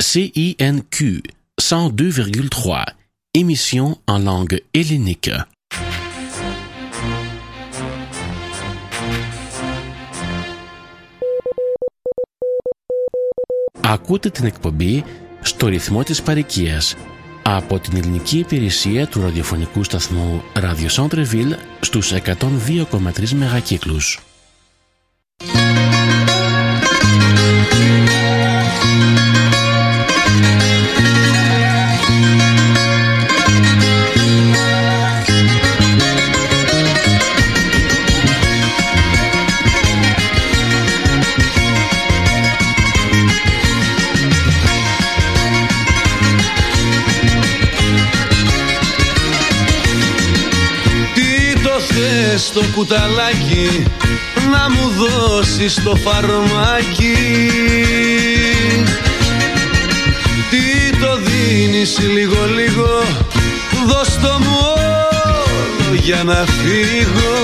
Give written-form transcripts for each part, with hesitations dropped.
CINQ 102,3, émission en langue hellénique. Ακούτε την εκπομπή στο ρυθμό της παροικίας από την ελληνική υπηρεσία του ραδιοφωνικού σταθμού Radio Centre-Ville στους 102,3 μεγακύκλους. Στο κουταλάκι να μου δώσεις το φαρμάκι. Τι το δίνεις λίγο λίγο, δώσ' το μου όλο για να φύγω.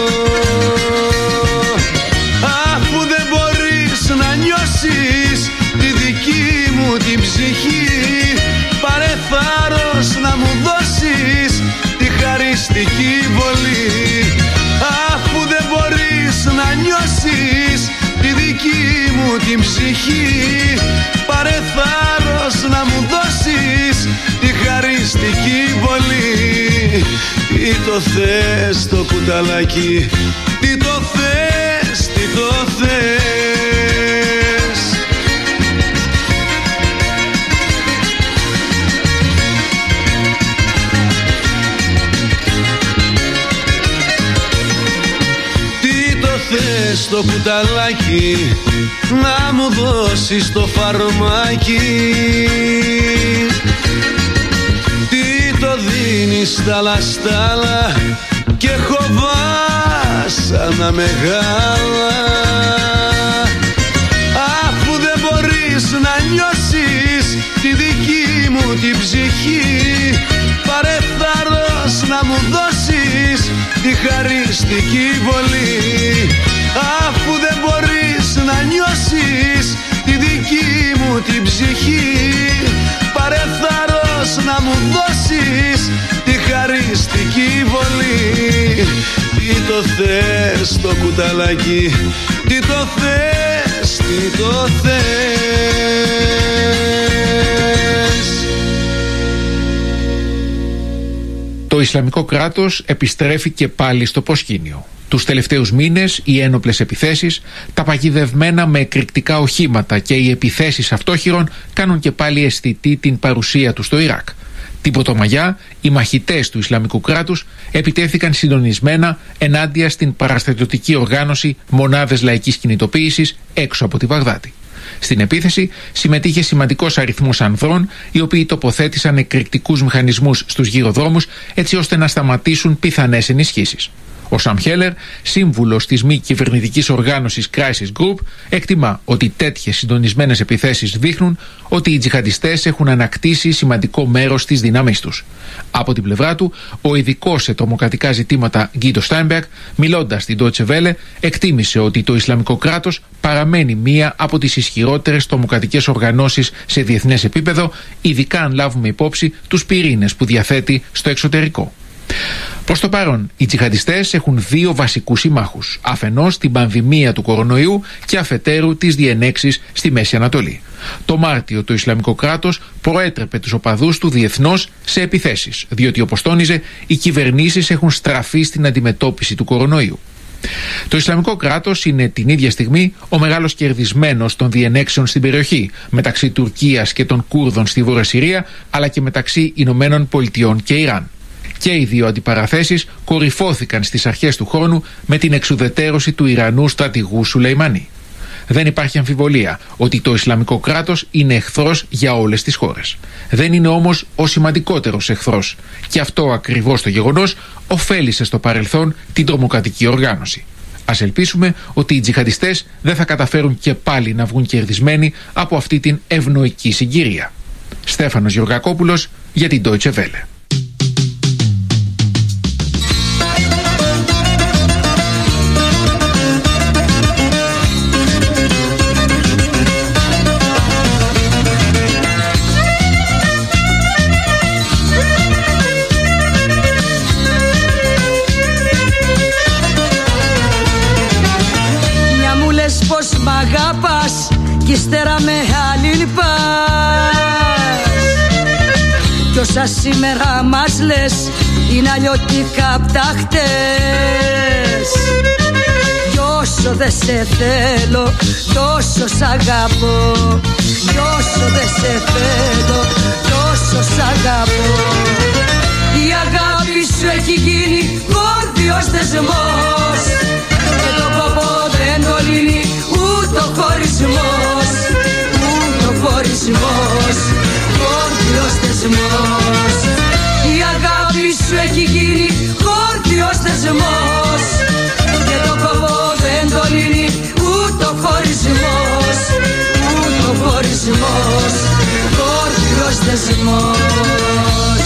Αφού δεν μπορείς να νιώσεις τη δική μου την ψυχή, πάρε θάρρος να μου δώσεις τη χαριστική βολή. Αφού δεν μπορείς να νιώσεις τη δική μου την ψυχή, πάρε θάρρος να μου δώσεις τη χαριστική βολή. Τι το θες το κουταλάκι, τι το θες, τι το θες. Στο κουταλάκι να μου δώσεις το φαρμάκι. Τι το δίνεις στα λαστάλα και έχω βάσανα μεγάλα. Αφού δεν μπορείς να νιώσεις τη δική μου την ψυχή, πάρε θάρρος να μου δώσεις τη χαριστική βολή. Αφού δεν μπορείς να νιώσεις τη δική μου την ψυχή, πάρε θάρρος να μου δώσεις τη χαριστική βολή. Τι το θες το κουταλάκι, τι το θες, τι το θες. Το Ισλαμικό κράτος επιστρέφει και πάλι στο προσκήνιο. Τους τελευταίους μήνες οι ένοπλες επιθέσεις, τα παγιδευμένα με εκρηκτικά οχήματα και οι επιθέσεις αυτόχειρων κάνουν και πάλι αισθητή την παρουσία τους στο Ιράκ. Την Πρωτομαγιά, οι μαχητές του Ισλαμικού κράτους επιτέθηκαν συντονισμένα ενάντια στην παραστρατιωτική οργάνωση Μονάδες Λαϊκής Κινητοποίησης έξω από τη Βαγδάτη. Στην επίθεση συμμετείχε σημαντικός αριθμός ανδρών, οι οποίοι τοποθέτησαν εκρηκτικούς μηχανισμούς στους γυροδρόμους έτσι ώστε να σταματήσουν πιθανές ενισχύσεις. Ο Σαμ Χέλερ, σύμβουλος της μη κυβερνητικής οργάνωσης Crisis Group, εκτιμά ότι τέτοιες συντονισμένες επιθέσεις δείχνουν ότι οι τζιχαντιστές έχουν ανακτήσει σημαντικό μέρος της δύναμής τους. Από την πλευρά του, ο ειδικός σε τρομοκρατικά ζητήματα Γκίντο Στάινμπεργκ, μιλώντας στην Deutsche Welle, εκτίμησε ότι το Ισλαμικό κράτος παραμένει μία από τις ισχυρότερες τρομοκρατικές οργανώσεις σε διεθνές επίπεδο, ειδικά αν λάβουμε υπόψη τους πυρήνες που διαθέτει στο εξωτερικό. Προς το παρόν, οι τζιχαντιστές έχουν δύο βασικούς συμμάχους. Αφενός την πανδημία του κορονοϊού και αφετέρου τις διενέξεις στη Μέση Ανατολή. Το Μάρτιο το Ισλαμικό κράτος προέτρεπε τους οπαδούς του διεθνώς σε επιθέσεις, διότι όπως τόνιζε, οι κυβερνήσεις έχουν στραφεί στην αντιμετώπιση του κορονοϊού. Το Ισλαμικό κράτος είναι την ίδια στιγμή ο μεγάλος κερδισμένος των διενέξεων στην περιοχή, μεταξύ Τουρκίας και των Κούρδων στη Βόρεια Συρία, αλλά και μεταξύ Ηνωμένων Πολιτειών και Ιράν. Και οι δύο αντιπαραθέσεις κορυφώθηκαν στις αρχές του χρόνου με την εξουδετέρωση του Ιρανού στρατηγού Σουλεϊμανί. Δεν υπάρχει αμφιβολία ότι το Ισλαμικό κράτος είναι εχθρός για όλες τις χώρες. Δεν είναι όμως ο σημαντικότερος εχθρός. Και αυτό ακριβώς το γεγονός ωφέλισε στο παρελθόν την τρομοκρατική οργάνωση. Ας ελπίσουμε ότι οι τζιχαντιστές δεν θα καταφέρουν και πάλι να βγουν κερδισμένοι από αυτή την ευνοϊκή συγκυρία. Στέφανος Γεωργακόπουλος για την Deutsche Welle. κι ύστερα με άλλη λυπάς. Κι όσα σήμερα μας λες είναι αλλιώτικα απ' τα χτες. Κι όσο δεν σε θέλω τόσο σ' αγαπώ. Κι όσο δεν σε θέλω τόσο σ' αγαπώ. Η αγάπη σου έχει γίνει γόρδιος δεσμός και το κόπο δεν το λύνει ούτε ο χωρισμός. Ούτε ο χωρισμός, γόρδιος δεσμός. Η αγάπη σου έχει γίνει γόρδιος δεσμός και το κόπο δεν το λύνει ούτε ο χωρισμός. Ούτε ο χωρισμός, γόρδιος δεσμός.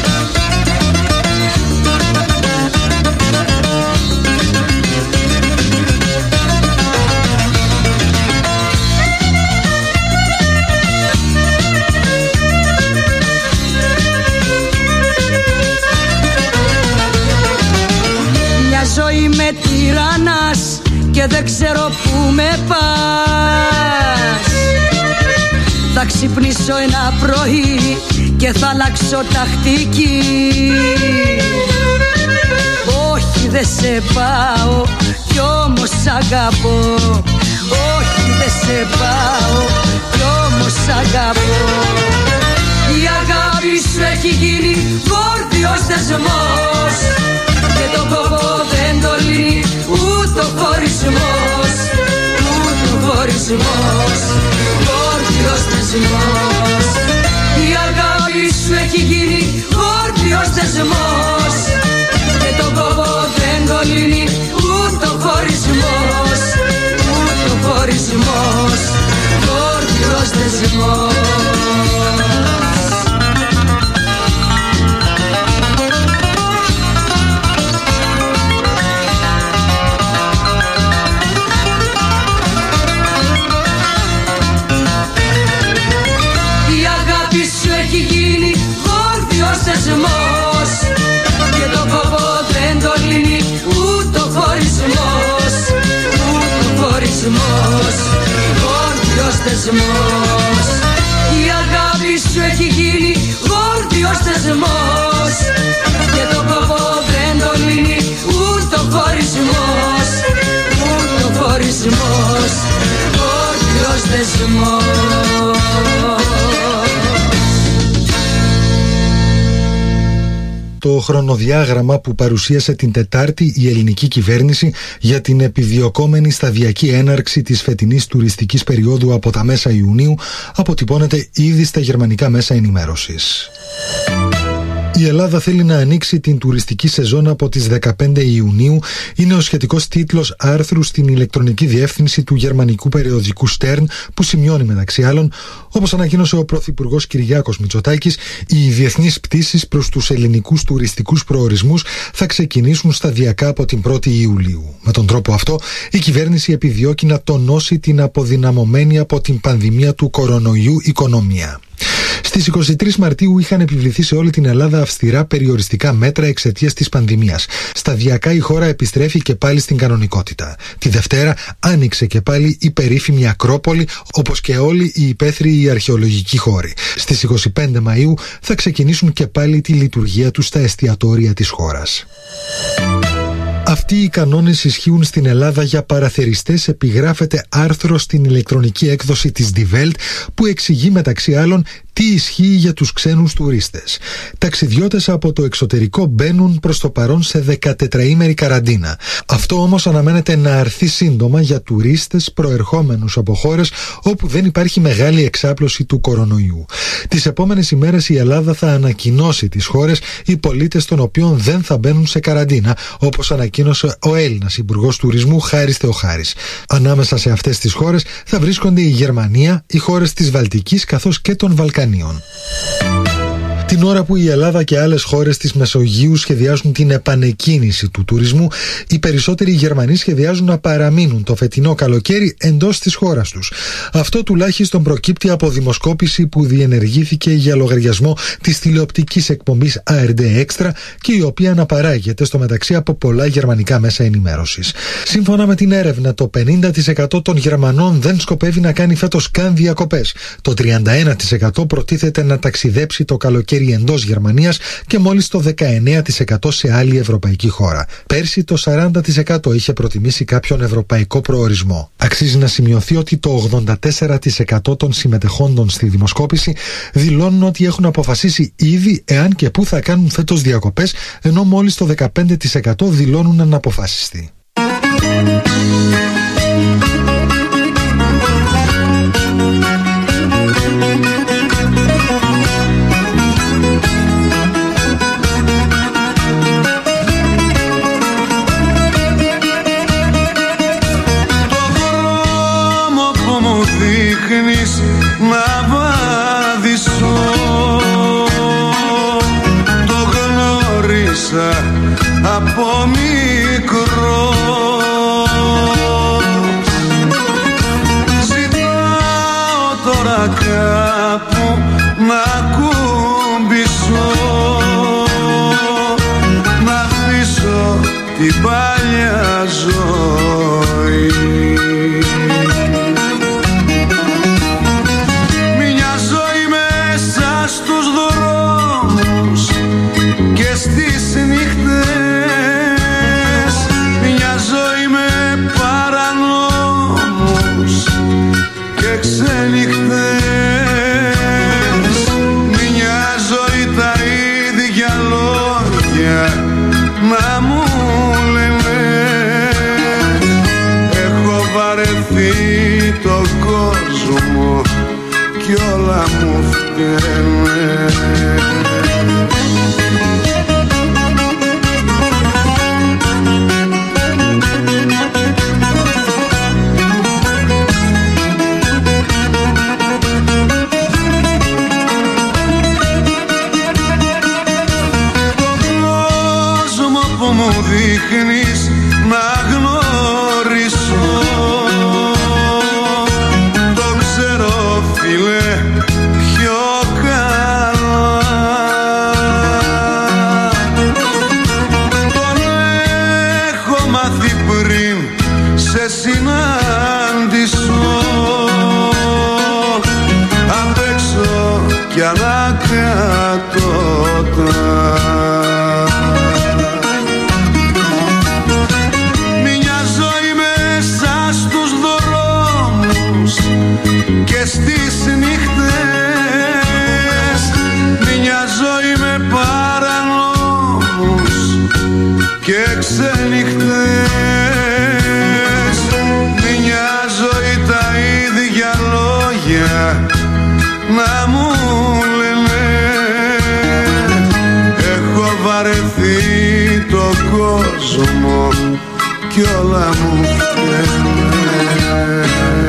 Ζωή με τυραννάς και δεν ξέρω που με πας. Θα ξυπνήσω ένα πρωί και θα αλλάξω τακτική. Όχι δεν σε πάω κι όμως σ' αγαπώ. Όχι δεν σε πάω κι όμως σ' αγαπώ. Η αγάπη σου έχει γίνει γόρδιος δεσμός και το κόπο δεν το λύνει ούτε ο χωρισμός. Ούτε ο χωρισμός, γόρδιος δεσμός. Η αγάπη σου έχει γίνει γόρδιος δεσμός και το κόπο δεν το λύνει ούτε ο χωρισμός. Ούτε ο χωρισμός, γόρδιος δεσμός. Δεσμός και το κόπο δεν το λύνει ούτε ο χωρισμός. Ούτε ο χωρισμός, γόρδιος δεσμός. Η αγάπη σου έχει γίνει γόρδιος δεσμός και το κόπο δεν το λύνει ούτε ο χωρισμός. Ούτε ο χωρισμός, γόρδιος δεσμός. Το χρονοδιάγραμμα που παρουσίασε την Τετάρτη η ελληνική κυβέρνηση για την επιδιωκόμενη σταδιακή έναρξη της φετινής τουριστικής περίοδου από τα μέσα Ιουνίου αποτυπώνεται ήδη στα γερμανικά μέσα ενημέρωσης. Η Ελλάδα θέλει να ανοίξει την τουριστική σεζόν από τις 15 Ιουνίου, είναι ο σχετικός τίτλος άρθρου στην ηλεκτρονική διεύθυνση του γερμανικού περιοδικού Stern, που σημειώνει μεταξύ άλλων, όπως ανακοίνωσε ο Πρωθυπουργός Κυριάκος Μητσοτάκης, οι διεθνείς πτήσεις προς τους ελληνικούς τουριστικούς προορισμούς θα ξεκινήσουν σταδιακά από την 1η Ιουλίου. Με τον τρόπο αυτό, η κυβέρνηση επιδιώκει να τονώσει την αποδυναμωμένη από την πανδημία του κορονοϊού οικονομία. Στις 23 Μαρτίου είχαν επιβληθεί σε όλη την Ελλάδα αυστηρά περιοριστικά μέτρα εξαιτίας της πανδημίας. Σταδιακά η χώρα επιστρέφει και πάλι στην κανονικότητα. Τη Δευτέρα άνοιξε και πάλι η περίφημη Ακρόπολη, όπως και όλοι οι υπαίθριοι αρχαιολογικοί χώροι. Στις 25 Μαΐου θα ξεκινήσουν και πάλι τη λειτουργία τους στα εστιατόρια της χώρας. Αυτοί οι κανόνες ισχύουν στην Ελλάδα για παραθεριστές, επιγράφεται άρθρο στην ηλεκτρονική έκδοση της Die Welt που εξηγεί μεταξύ άλλων τι ισχύει για τους ξένους τουρίστες. Ταξιδιώτες από το εξωτερικό μπαίνουν προς το παρόν σε 14ημερη καραντίνα. Αυτό όμως αναμένεται να αρθεί σύντομα για τουρίστες προερχόμενους από χώρες όπου δεν υπάρχει μεγάλη εξάπλωση του κορονοϊού. Τις επόμενες ημέρες η Ελλάδα θα ανακοινώσει τις χώρες οι πολίτες των οποίων δεν θα μπαίνουν σε καραντίνα, όπως ανακοίνωσε ο Έλληνας Υπουργός Τουρισμού Χάρης Θεοχάρης. Ανάμεσα σε αυτές τις χώρες θα βρίσκονται η Γερμανία, οι χώρες της Βαλτικής καθώς και των Βαλκανίων. Τη Την ώρα που η Ελλάδα και άλλες χώρες της Μεσογείου σχεδιάζουν την επανεκκίνηση του τουρισμού, οι περισσότεροι Γερμανοί σχεδιάζουν να παραμείνουν το φετινό καλοκαίρι εντός της χώρας τους. Αυτό τουλάχιστον προκύπτει από δημοσκόπηση που διενεργήθηκε για λογαριασμό της τηλεοπτικής εκπομπής ARD Extra και η οποία αναπαράγεται στο μεταξύ από πολλά γερμανικά μέσα ενημέρωσης. Σύμφωνα με την έρευνα, το 50% των Γερμανών δεν σκοπεύει να κάνει φέτος καν διακοπές. Το 31% προτίθεται να ταξιδέψει το καλοκαίρι εντός Γερμανίας και μόλις το 19% σε άλλη ευρωπαϊκή χώρα. Πέρσι το 40% είχε προτιμήσει κάποιον ευρωπαϊκό προορισμό. Αξίζει να σημειωθεί ότι το 84% των συμμετεχόντων στη δημοσκόπηση δηλώνουν ότι έχουν αποφασίσει ήδη εάν και πού θα κάνουν φέτος διακοπές, ενώ μόλις το 15% δηλώνουν αναποφάσιστοι. Να βαδίσω, το γνώρισα από μικρό. Ζητάω τώρα κάπου να κουμπίσω, να αφήσω την παλιά ζωή. Το κόσμο κι όλα μου φταίνε. Το κόσμο που μου δείχνεις να γνωρίσω, πιο καλά τον έχω μάθει πριν σε συνάντησω απ' έξω κι ανακάτω. Μια ζωή μέσα στους δρόμους και στις νύχτες, μια ζωή με παρανόμους και ξενύχτες, μια ζωή τα ίδια λόγια να μου λένε. Έχω βαρεθεί το κόσμο κι όλα μου φταίνε.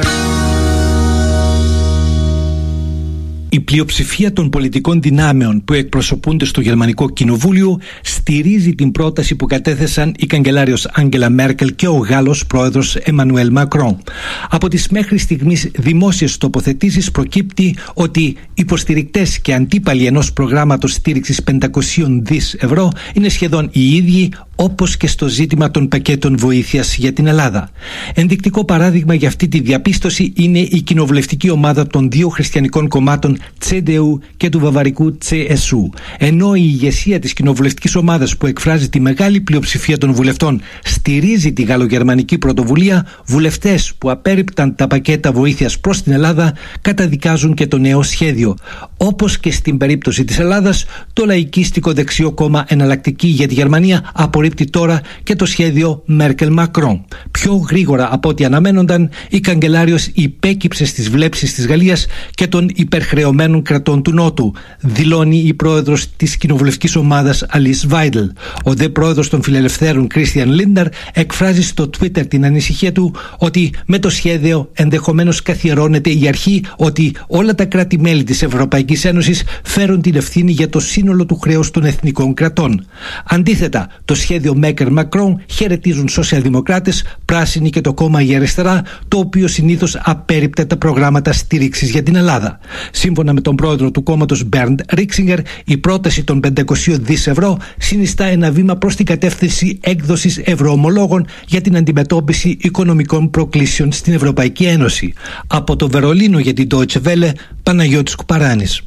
Η πλειοψηφία των πολιτικών δυνάμεων που εκπροσωπούνται στο Γερμανικό Κοινοβούλιο στηρίζει την πρόταση που κατέθεσαν η καγκελάριος Άγγελα Μέρκελ και ο Γάλλος πρόεδρος Εμμανουέλ Μακρόν. Από τις μέχρι στιγμής δημόσιες τοποθετήσεις προκύπτει ότι υποστηρικτές και αντίπαλοι ενός προγράμματος στήριξης 500 δις ευρώ είναι σχεδόν οι ίδιοι, όπως και στο ζήτημα των πακέτων βοήθειας για την Ελλάδα. Ενδεικτικό παράδειγμα για αυτή τη διαπίστωση είναι η κοινοβουλευτική ομάδα των δύο χριστιανικών κομμάτων CDU και του βαβαρικού CSU. Ενώ η ηγεσία της κοινοβουλευτικής ομάδας που εκφράζει τη μεγάλη πλειοψηφία των βουλευτών στηρίζει τη γαλλογερμανική πρωτοβουλία, βουλευτές που απέρριπταν τα πακέτα βοήθειας προς την Ελλάδα καταδικάζουν και το νέο σχέδιο. Όπως και στην περίπτωση της Ελλάδας, το λαϊκίστικο δεξιό κόμμα Εναλλακτική για τη Γερμανία απορρίπτει απορρίπτει τώρα και το σχέδιο Μέρκελ-Μακρόν. Πιο γρήγορα από ό,τι αναμένονταν, η καγκελάριος υπέκυψε στις βλέψεις της Γαλλίας και των υπερχρεωμένων κρατών του Νότου, δηλώνει η πρόεδρος της κοινοβουλευτικής ομάδας Αλίς Βάιντλ. Ο δε πρόεδρος των Φιλελευθέρων Κρίστιαν Λίνταρ εκφράζει στο Twitter την ανησυχία του ότι με το σχέδιο ενδεχομένως καθιερώνεται η αρχή ότι όλα τα κράτη-μέλη της Ευρωπαϊκής Ένωσης φέρουν την ευθύνη για το σύνολο του χρέους των εθνικών κρατών. Αντίθετα, το σχέδιο Μέρκελ-Μακρόν χαιρετίζουν σοσιαλδημοκράτες, πράσινοι και το κόμμα Η Αριστερά, το οποίο συνήθως απέρριπτε τα προγράμματα στήριξης για την Ελλάδα. Σύμφωνα με τον πρόεδρο του κόμματος Μπέρντ Ρίξιγκερ, η πρόταση των 500 δις ευρώ συνιστά ένα βήμα προς την κατεύθυνση έκδοσης ευρωομολόγων για την αντιμετώπιση οικονομικών προκλήσεων στην Ευρωπαϊκή Ένωση. Από το Βερολίνο για την Deutsche Welle, Παναγιώτης Κουπαράνης.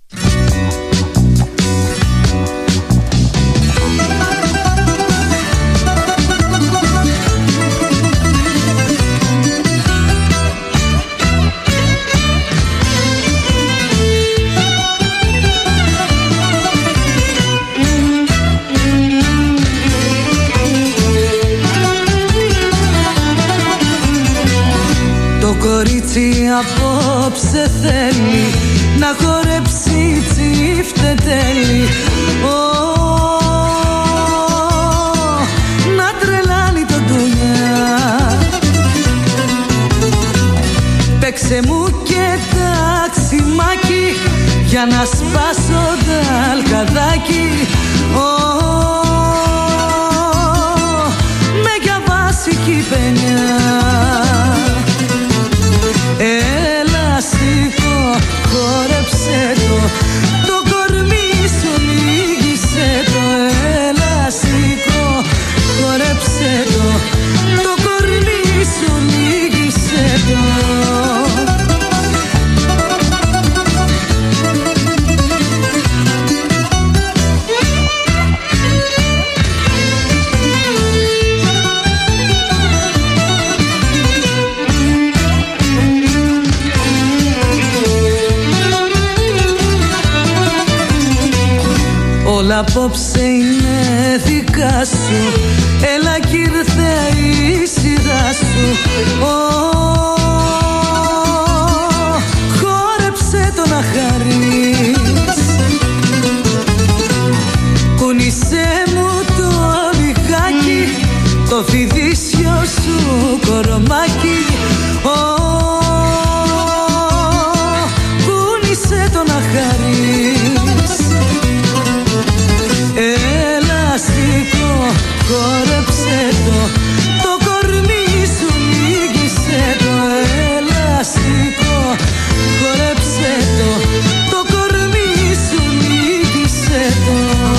Κορίτσι απόψε θέλει να χορέψει τσιφτετέλη, να τρελάνει τον ντουνιά. Παίξε μου και ταξιμάκι για να σπάσω τα αλκαδάκι, με για βασική παινιά. Ελαστικό, χόρεψε το κορμί σου λύγησε το. Ελαστικό, χόρεψε το κορμί σου λύγησε το. Όλα απόψε είναι δικά σου, έλα κι ήρθε η σειρά σου. Χόρεψε το να χαρείς, κουνήσέ μου το λιγάκι, το φιδίσιο σου κορομάκι. Κουνήσέ το να χαρείς. Ελαστικό, χόρεψε το κορμί σου λύγησε το. Ελαστικό, χόρεψε το κορμί σου λύγησε το.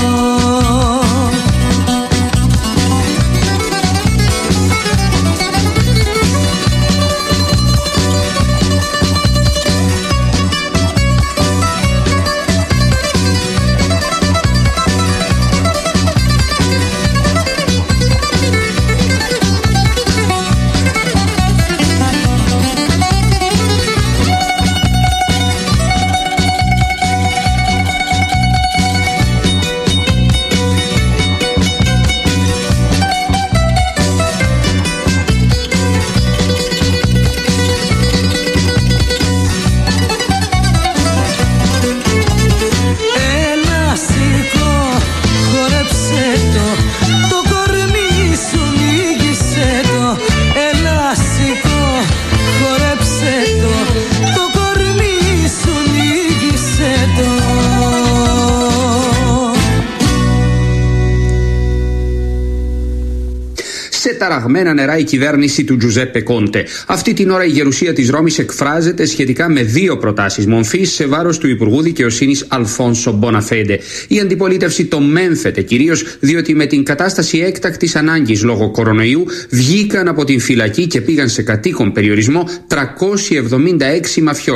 ταραγμένα νερά η κυβέρνηση του Τζουζέπε Κόντε. Αυτή την ώρα η γερουσία της Ρώμης εκφράζεται σχετικά με δύο προτάσεις μομφής σε βάρος του Υπουργού Δικαιοσύνης Αλφόνσο Μποναφέντε. Η αντιπολίτευση το μέμφεται κυρίως διότι με την κατάσταση έκτακτης ανάγκης λόγω κορονοϊού βγήκαν από την φυλακή και πήγαν σε κατοίκον περιορισμό 376 μαφιόζοι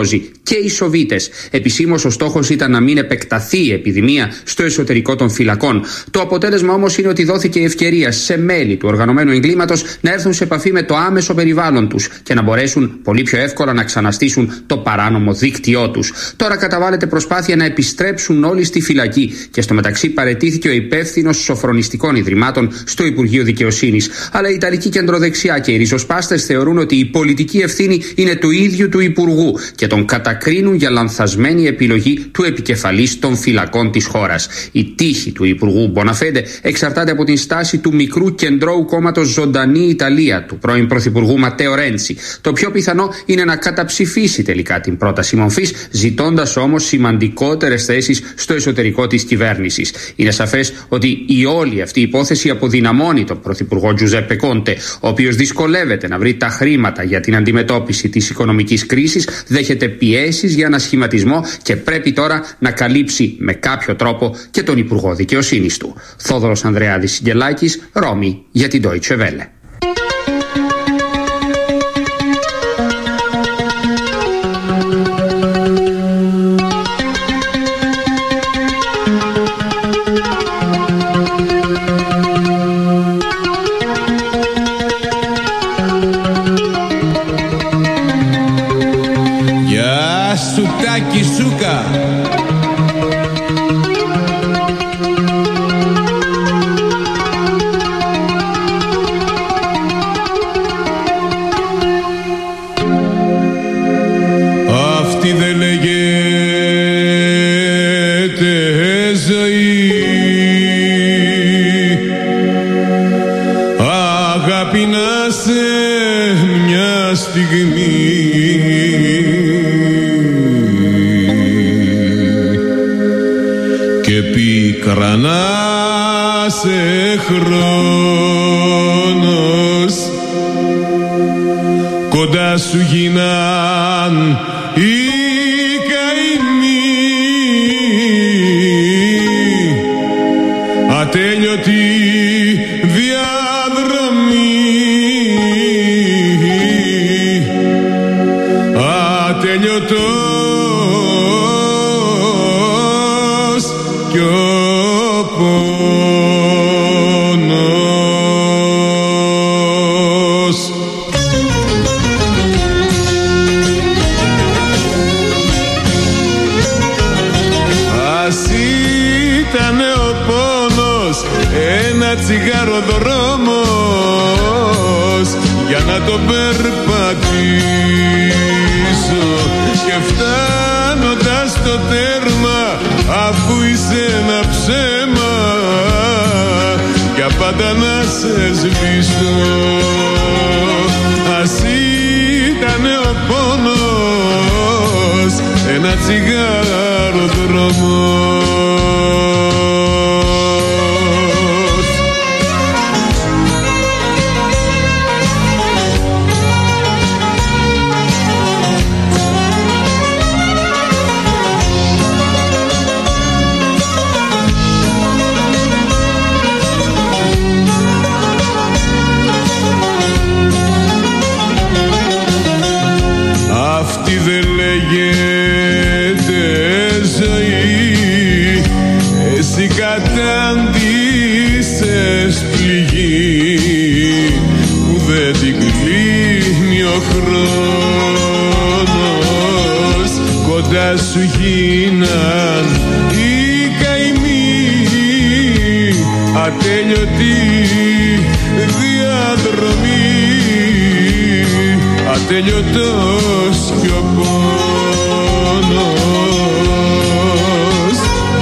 και οι Σοβίτες. Επισήμως ο στόχος ήταν να μην επεκταθεί η επιδημία στο εσωτερικό των φυλακών. Το αποτέλεσμα όμως είναι ότι δόθηκε η ευκαιρία σε μέλη του οργανωμένου εγκλήματος να έρθουν σε επαφή με το άμεσο περιβάλλον τους και να μπορέσουν πολύ πιο εύκολα να ξαναστήσουν το παράνομο δίκτυό τους. Τώρα καταβάλλεται προσπάθεια να επιστρέψουν όλοι στη φυλακή και στο μεταξύ παραιτήθηκε ο υπεύθυνος σοφρονιστικών ιδρυμάτων στο Υπουργείο Δικαιοσύνης. Αλλά η Ιταλική κεντροδεξιά και οι ριζοσπάστες θεωρούν ότι η πολιτική ευθύνη είναι του ίδιου του Υπουργού και τον κατακρίνουν για λανθασμένη επιλογή του επικεφαλής των φυλακών της χώρας. Η τύχη του Υπουργού Μποναφέντε εξαρτάται από την στάση του μικρού κεντρώου κόμματος Ζωντανή Ιταλία του πρώην Πρωθυπουργού Ματέο Ρέντσι. Το πιο πιθανό είναι να καταψηφίσει τελικά την πρόταση μορφής, ζητώντας όμως σημαντικότερες θέσεις στο εσωτερικό της κυβέρνησης. Είναι σαφές ότι η όλη αυτή η υπόθεση αποδυναμώνει τον Πρωθυπουργό Τζουζέπε Κόντε, ο οποίος δυσκολεύεται να βρει τα χρήματα για την αντιμετώπιση της οικονομικής κρίσης, δέχεται πιέσεις για ανασχηματισμό και πρέπει τώρα να καλύψει με κάποιο τρόπο και τον Υπουργό Δικαιοσύνης του. Θόδωρος Ανδρεάδης Συγγελάκης, Ρώμη, για την Deutsche Welle. Κοντά σου γίναν οι καημοί, ατέλειωτη διαδρομή, ατέλειωτος κι ο τσιγαροδρόμος για να το περπατήσω και φτάνοντας το τέρμα αφού είσαι ένα ψέμα για πάντα να σε σβήσω. Ας ήτανε ο πόνος ένα τσιγαροδρόμος. Αυτή δεν λέγεται ζωή, εσύ κατάντησες πληγή που δεν την κλείνει ο χρόνος. Κοντά σου γίναν οι καημοί, ατέλειωτη διαδρομή, ατέλειωτος κι ο πόνος.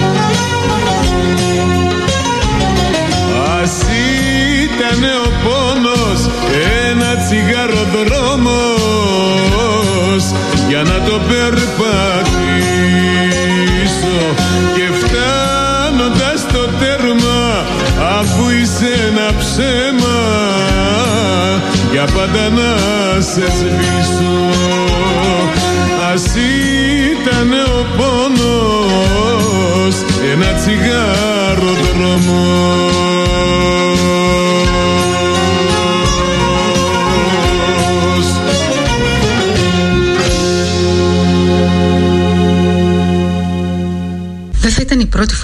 Ας ήτανε ο πόνος ένα τσιγαροδρόμος για να το περπατήσω και φτάνοντας το τέρμα αφού είσαι ένα ψέμα για πάντα να σε σβήσω. Ας ήτανε ο πόνος ένα τσιγαροδρόμος.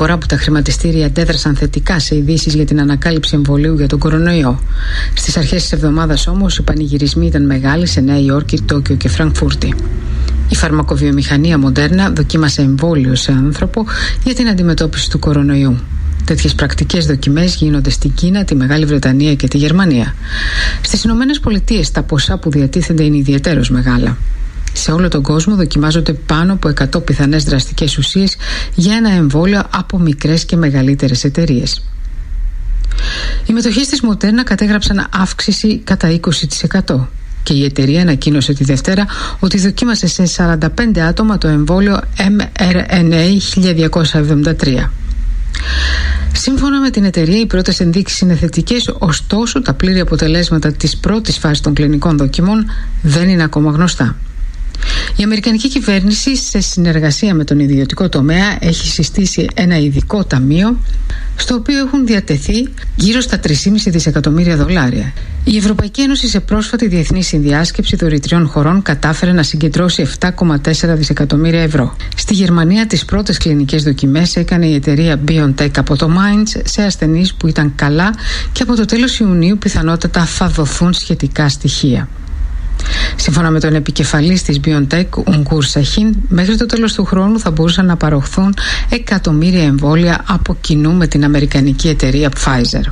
φορά που τα χρηματιστήρια αντέδρασαν θετικά σε ειδήσεις για την ανακάλυψη εμβολίου για τον κορονοϊό. Στις αρχές της εβδομάδας όμως οι πανηγυρισμοί ήταν μεγάλοι σε Νέα Υόρκη, Τόκιο και Φραγκφούρτη. Η φαρμακοβιομηχανία Μοντέρνα δοκίμασε εμβόλιο σε άνθρωπο για την αντιμετώπιση του κορονοϊού. Τέτοιες πρακτικές δοκιμές γίνονται στην Κίνα, τη Μεγάλη Βρετανία και τη Γερμανία. Στις Ηνωμένες Πολιτείες τα ποσά που διατίθενται είναι ιδιαιτέρως μεγάλα. Σε όλο τον κόσμο δοκιμάζονται πάνω από 100 πιθανές δραστικές ουσίες για ένα εμβόλιο από μικρές και μεγαλύτερες εταιρείες. Οι μετοχές της Μοντέρνα κατέγραψαν αύξηση κατά 20%. Και η εταιρεία ανακοίνωσε τη Δευτέρα ότι δοκίμασε σε 45 άτομα το εμβόλιο mRNA 1273. Σύμφωνα με την εταιρεία, οι πρώτες ενδείξεις είναι θετικές, ωστόσο τα πλήρη αποτελέσματα της πρώτης φάσης των κλινικών δοκιμών δεν είναι ακόμα γνωστά. Η Αμερικανική κυβέρνηση, σε συνεργασία με τον ιδιωτικό τομέα, έχει συστήσει ένα ειδικό ταμείο στο οποίο έχουν διατεθεί γύρω στα 3,5 δισεκατομμύρια δολάρια. Η Ευρωπαϊκή Ένωση σε πρόσφατη διεθνή συνδιάσκεψη δωρητριών χωρών κατάφερε να συγκεντρώσει 7,4 δισεκατομμύρια ευρώ. Στη Γερμανία τις πρώτες κλινικές δοκιμές έκανε η εταιρεία BioNTech από το Mainz σε ασθενείς που ήταν καλά και από το τέλος Ιουνίου πιθανότατα θα δοθούν σχετικά στοιχεία. Σύμφωνα με τον επικεφαλής της BioNTech, Ουγγούρ Σαχίν, μέχρι το τέλος του χρόνου θα μπορούσαν να παροχθούν εκατομμύρια εμβόλια από κοινού με την αμερικανική εταιρεία Pfizer.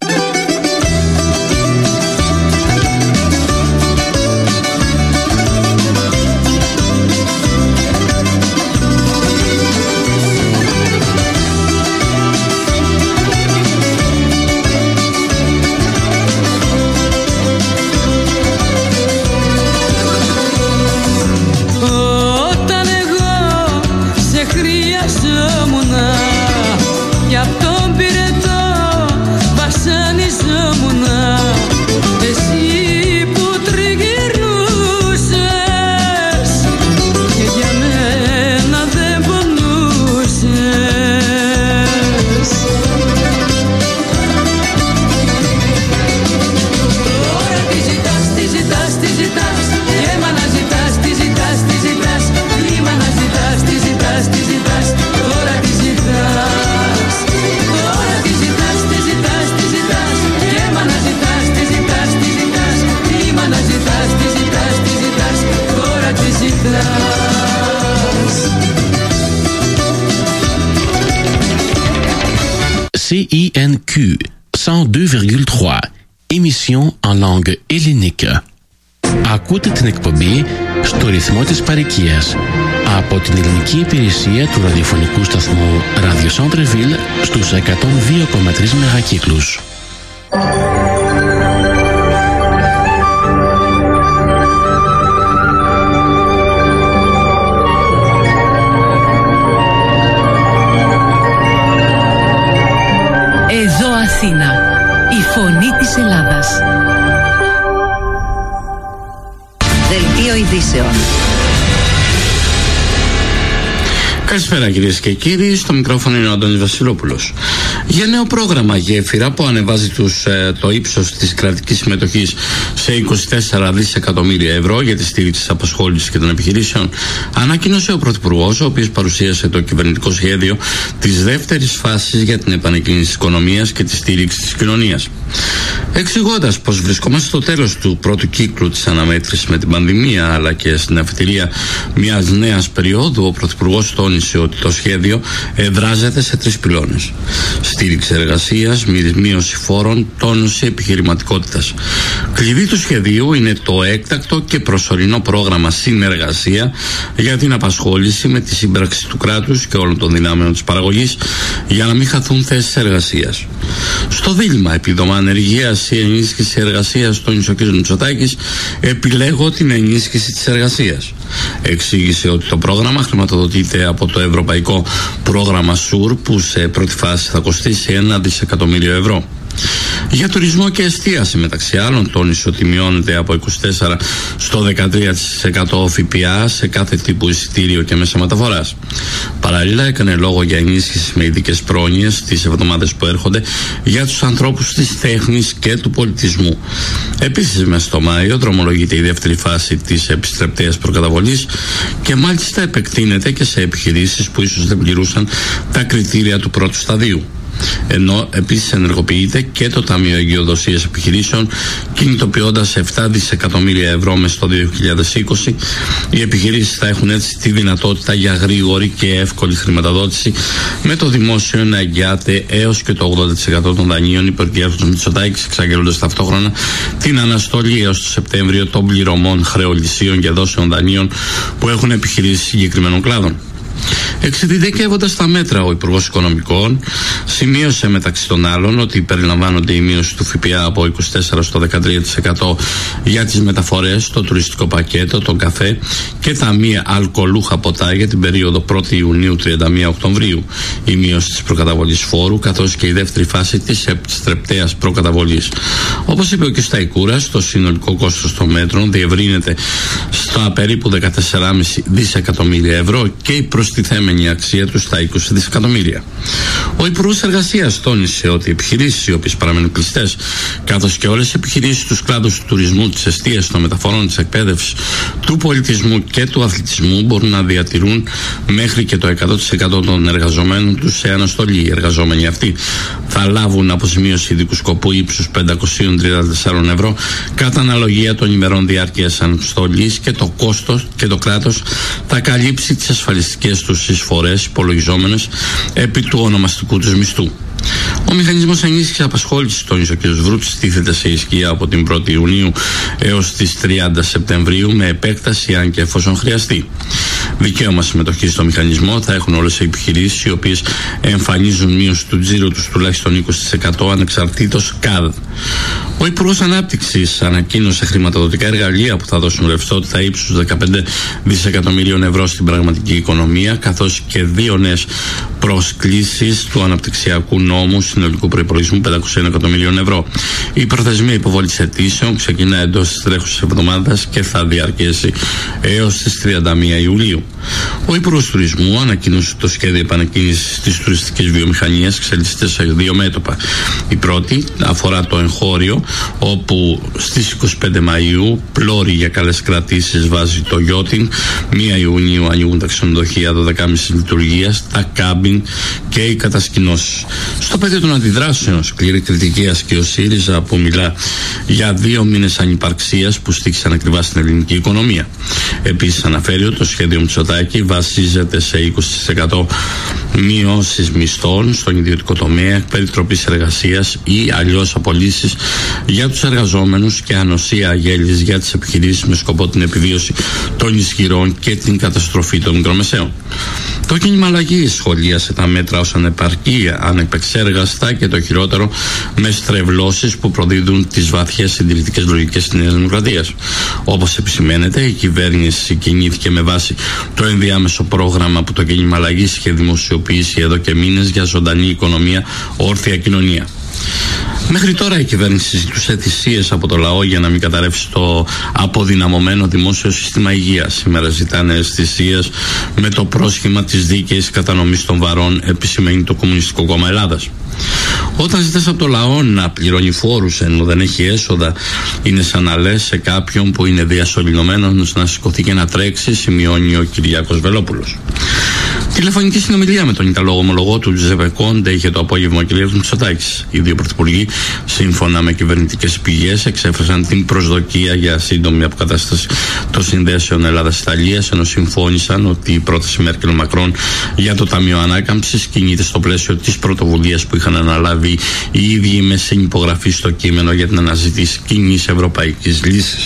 CINQ 102,3 émission en langue hellénique. Ακούτε την εκπομπή στο ρυθμό της παροικίας από την ελληνική υπηρεσία του ραδιοφωνικού σταθμού Radio Centre Ville στους 102,3 μεγακύκλους. Εδώ Αθήνα, η φωνή της Ελλάδας. Δελτίο ειδήσεων. Καλησπέρα κυρίες και κύριοι, στο μικρόφωνο είναι ο Αντώνης Βασιλόπουλος. Για νέο πρόγραμμα Γέφυρα που ανεβάζει το ύψος της κρατικής συμμετοχής σε 24 δισεκατομμύρια ευρώ για τη στήριξη της απασχόλησης και των επιχειρήσεων, ανακοίνωσε ο Πρωθυπουργός, ο οποίος παρουσίασε το κυβερνητικό σχέδιο της δεύτερης φάσης για την επανεκκίνηση της οικονομίας και τη στήριξη της κοινωνίας. Εξηγώντας πως βρισκόμαστε στο τέλος του πρώτου κύκλου της αναμέτρησης με την πανδημία αλλά και στην αφετηρία μιας νέας περίοδου, ο Πρωθυπουργός τόνισε ότι το σχέδιο εδράζεται σε 3 πυλώνες: στήριξη εργασίας, μείωση φόρων, τόνωση επιχειρηματικότητας. Κλειδί του σχεδίου είναι το έκτακτο και προσωρινό πρόγραμμα συνεργασία για την απασχόληση με τη σύμπραξη του κράτους και όλων των δυνάμεων της παραγωγής για να μην χαθούν θέσεις εργασίας. Στο δίλημμα επίδομα ανεργίας ή ενίσχυση εργασίας, τόνισε ο κ. Μητσοτάκης, επιλέγω την ενίσχυση της εργασίας. Εξήγησε ότι το πρόγραμμα χρηματοδοτείται από το ευρωπαϊκό πρόγραμμα ΣΟΥΡ που σε πρώτη φάση θα κοστίσει 1 δισεκατομμύριο ευρώ. Για τουρισμό και εστίαση, μεταξύ άλλων, τόνισε ότι μειώνεται από 24% στο 13% ΦΠΑ σε κάθε τύπου εισιτήριο και μέσα μεταφοράς. Παράλληλα, έκανε λόγο για ενίσχυση με ειδικές πρόνοιες τις εβδομάδες που έρχονται για τους ανθρώπους της τέχνης και του πολιτισμού. Επίσης, μέσα στο Μάιο δρομολογείται η δεύτερη φάση της επιστρεπτέας προκαταβολής και μάλιστα επεκτείνεται και σε επιχειρήσεις που ίσως δεν πληρούσαν τα κριτήρια του πρώτου σταδίου. Ενώ επίσης ενεργοποιείται και το Ταμείο Εγκυοδοσίας Επιχειρήσεων, κινητοποιώντας 7 δισεκατομμύρια ευρώ μέσα στο 2020. Οι επιχειρήσεις θα έχουν έτσι τη δυνατότητα για γρήγορη και εύκολη χρηματοδότηση, με το δημόσιο να εγγυάται έως και το 80% των δανείων υπό του Μητσοτάκη, εξαγγέλλοντας ταυτόχρονα την αναστολή έως το Σεπτέμβριο των πληρωμών χρεολυσίων και δόσεων δανείων που έχουν επιχειρήσεις συγκεκριμένων κλάδων. Εξειδικεύοντας τα μέτρα, ο Υπουργός Οικονομικών σημείωσε μεταξύ των άλλων ότι περιλαμβάνονται η μείωση του ΦΠΑ από 24% στο 13% για τις μεταφορές, το τουριστικό πακέτο, τον καφέ και τα μη αλκοολούχα ποτά για την περίοδο 1η Ιουνίου 31 Οκτωβρίου, η μείωση της προκαταβολής φόρου, καθώς και η δεύτερη φάση της επιστρεπτέας προκαταβολής. Όπως είπε ο κ. Σταϊκούρας, το συνολικό κόστος των μέτρων διευρύνεται στα περίπου 14,5 δισεκατομμύρια ευρώ και η προστιθέμενη αξία του στα 20 δισεκατομμύρια. Ο Υπουργός Εργασίας τόνισε ότι οι επιχειρήσεις οι οποίες παραμένουν κλειστές, καθώς και όλες οι επιχειρήσεις στους κλάδους του τουρισμού, της εστίασης, των μεταφορών, της εκπαίδευσης, του πολιτισμού και του αθλητισμού, μπορούν να διατηρούν μέχρι και το 100% των εργαζομένων τους σε αναστολή. Οι εργαζόμενοι αυτοί θα λάβουν αποζημίωση ειδικού σκοπού ύψους 534 ευρώ κατά αναλογία των ημερών διάρκειας αναστολής και το κόστος και το κράτος θα καλύψει τις ασφαλιστικές τους εισφορές υπολογιζόμενες επί του ονομαστικού τους μισθού. Ο μηχανισμός ενίσχυσης απασχόλησης, τόνισε ο κ. Βρούτσης, τίθεται σε ισχύ από την 1η Ιουνίου έως τις 30 Σεπτεμβρίου με επέκταση αν και εφόσον χρειαστεί. Δικαίωμα συμμετοχής στο μηχανισμό θα έχουν όλες οι επιχειρήσεις οι οποίες εμφανίζουν μείωση του τζίρου τους τουλάχιστον 20% ανεξαρτήτως ΚΑΔ. Ο Υπουργός Ανάπτυξης ανακοίνωσε χρηματοδοτικά εργαλεία που θα δώσουν ρευστότητα ύψους 15 δισεκατομμυρίων ευρώ στην πραγματική οικονομία, καθώς και 2 νέες προσκλήσεις του αναπτυξιακού νόμου συνολικού προϋπολογισμού 501 εκατομμυρίων ευρώ. Η προθεσμία υποβολής αιτήσεων ξεκινά εντός της τρέχουσας εβδομάδας και θα διαρκέσει έως τις 31 Ιουλίου. Ο Υπουργός Τουρισμού ανακοίνωσε το σχέδιο επανεκκίνησης της τουριστικής βιομηχανίας, εξελίσσεται σε 2 μέτωπα. Η πρώτη αφορά το εγχώριο, όπου στις 25 Μαΐου πλώρη για καλές κρατήσεις βάζει το Γιώτιν, 1 Ιουνίου ανοίγουν τα ξενοδοχεία 12,5 λειτουργίας, τα κάμπιν και οι κατασκηνώσεις. Στο πεδίο των αντιδράσεων, σκληρή κριτική ασκεί ο ΣΥΡΙΖΑ που μιλά για 2 μήνες ανυπαρξίας που στήχησαν ακριβά στην ελληνική οικονομία. Επίσης αναφέρει ότι το σχέδιο Μητσοτάκη βασίζεται σε 20% μειώσεις μισθών στον ιδιωτικό τομέα, περιτροπής εργασίας ή αλλιώς απολύσεις για τους εργαζόμενους και ανοσία αγέλης για τις επιχειρήσεις με σκοπό την επιβίωση των ισχυρών και την καταστροφή των μικρομεσαίων. Το κίνημα αλλαγής σχολίασε τα μέτρα ως ανεπαρκή, ανεπεξέργαστα και το χειρότερο με στρεβλώσεις που προδίδουν τις βαθιές συντηρητικές λογικές της Νέας Δημοκρατίας. Όπως επισημαίνεται, η κυβέρνηση κινήθηκε με βάση το ενδιάμεσο πρόγραμμα που το κίνημα αλλαγής είχε δημοσιοποιήσει εδώ και μήνες για ζωντανή οικονομία, όρθια κοινωνία. Μέχρι τώρα η κυβέρνηση ζητούσε θυσίες από το λαό για να μην καταρρεύσει το αποδυναμωμένο δημόσιο σύστημα υγείας. Σήμερα ζητάνε θυσίες με το πρόσχημα της δίκαιης κατανομής των βαρών, επισημαίνει το Κομμουνιστικό Κόμμα Ελλάδας. Όταν ζητάς από το λαό να πληρώνει φόρους ενώ δεν έχει έσοδα, είναι σαν να λες σε κάποιον που είναι διασωληνωμένος να σηκωθεί και να τρέξει, σημειώνει ο Κυριάκος Βελόπουλος. Τηλεφωνική συνομιλία με τον Ιταλό ομολογό του Τζουζέπε Κόντε είχε το απόγευμα ο κ. Μητσοτάκης. Οι δύο πρωθυπουργοί, σύμφωνα με κυβερνητικές πηγές, εξέφρασαν την προσδοκία για σύντομη αποκατάσταση των συνδέσεων Ελλάδα-Ιταλίας, ενώ συμφώνησαν ότι η πρόταση Μέρκελ-Μακρόν για το Ταμείο Ανάκαμψης κινείται στο πλαίσιο της πρωτοβουλίας που είχαν αναλάβει οι ίδιοι με συνυπογραφή στο κείμενο για την αναζήτηση κοινής ευρωπαϊκής λύσης.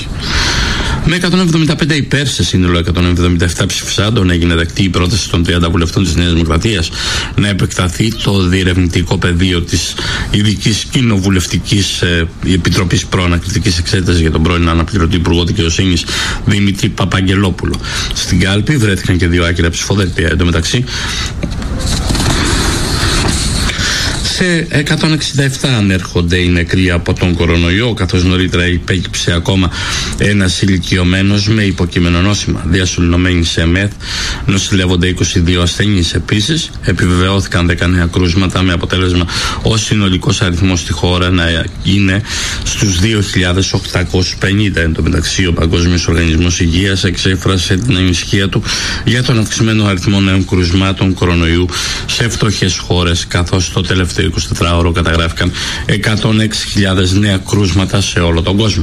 Με 175 υπέρ σε σύνολο 177 ψηφισάντων έγινε δεκτή η πρόταση των 30 βουλευτών της Νέας Δημοκρατίας να επεκταθεί το διερευνητικό πεδίο της Ειδικής Κοινοβουλευτικής Επιτροπής Προανακριτικής Εξέτασης για τον πρώην αναπληρωτή Υπουργό Δικαιοσύνης Δημήτρη Παπαγγελόπουλο. Στην κάλπη βρέθηκαν και 2 άκυρα ψηφοδέλτια. Εν τω μεταξύ, Σε 167 ανέρχονται οι νεκροί από τον κορονοϊό, καθώς νωρίτερα υπέκυψε ακόμα ένας ηλικιωμένος με υποκείμενο νόσημα. Διασωληνωμένοι σε ΕΜΕΘ νοσηλεύονται 22 ασθενείς. Επίσης, επιβεβαιώθηκαν 19 κρούσματα, με αποτέλεσμα ο συνολικός αριθμός στη χώρα να είναι στους 2.850. Εν τω μεταξύ, ο Παγκόσμιος Οργανισμός Υγείας εξέφρασε την ανησυχία του για τον αυξημένο αριθμό νέων κρουσμάτων κορονοϊού σε φτωχές χώρες, καθώς το τελευταίο 24ωρο καταγράφηκαν 106.000 νέα κρούσματα σε όλο τον κόσμο.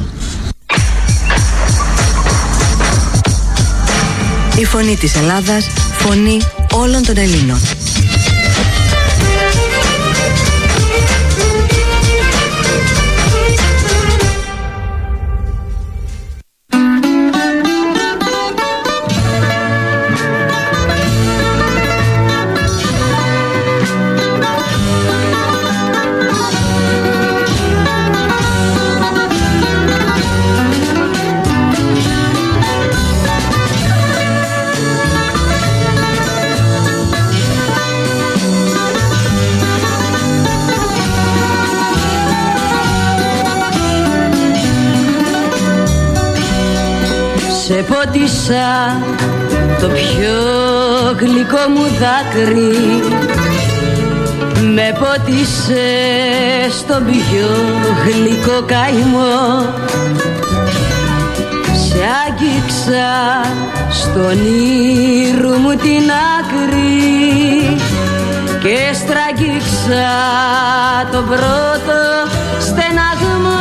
Η φωνή της Ελλάδας, φωνή όλων των Ελλήνων. Σε πότισα το πιο γλυκό μου δάκρυ, με πότισε στον πιο γλυκό καημό. Σε άγγιξα στον ήρου μου την άκρη και στραγγίξα τον πρώτο στεναγμό.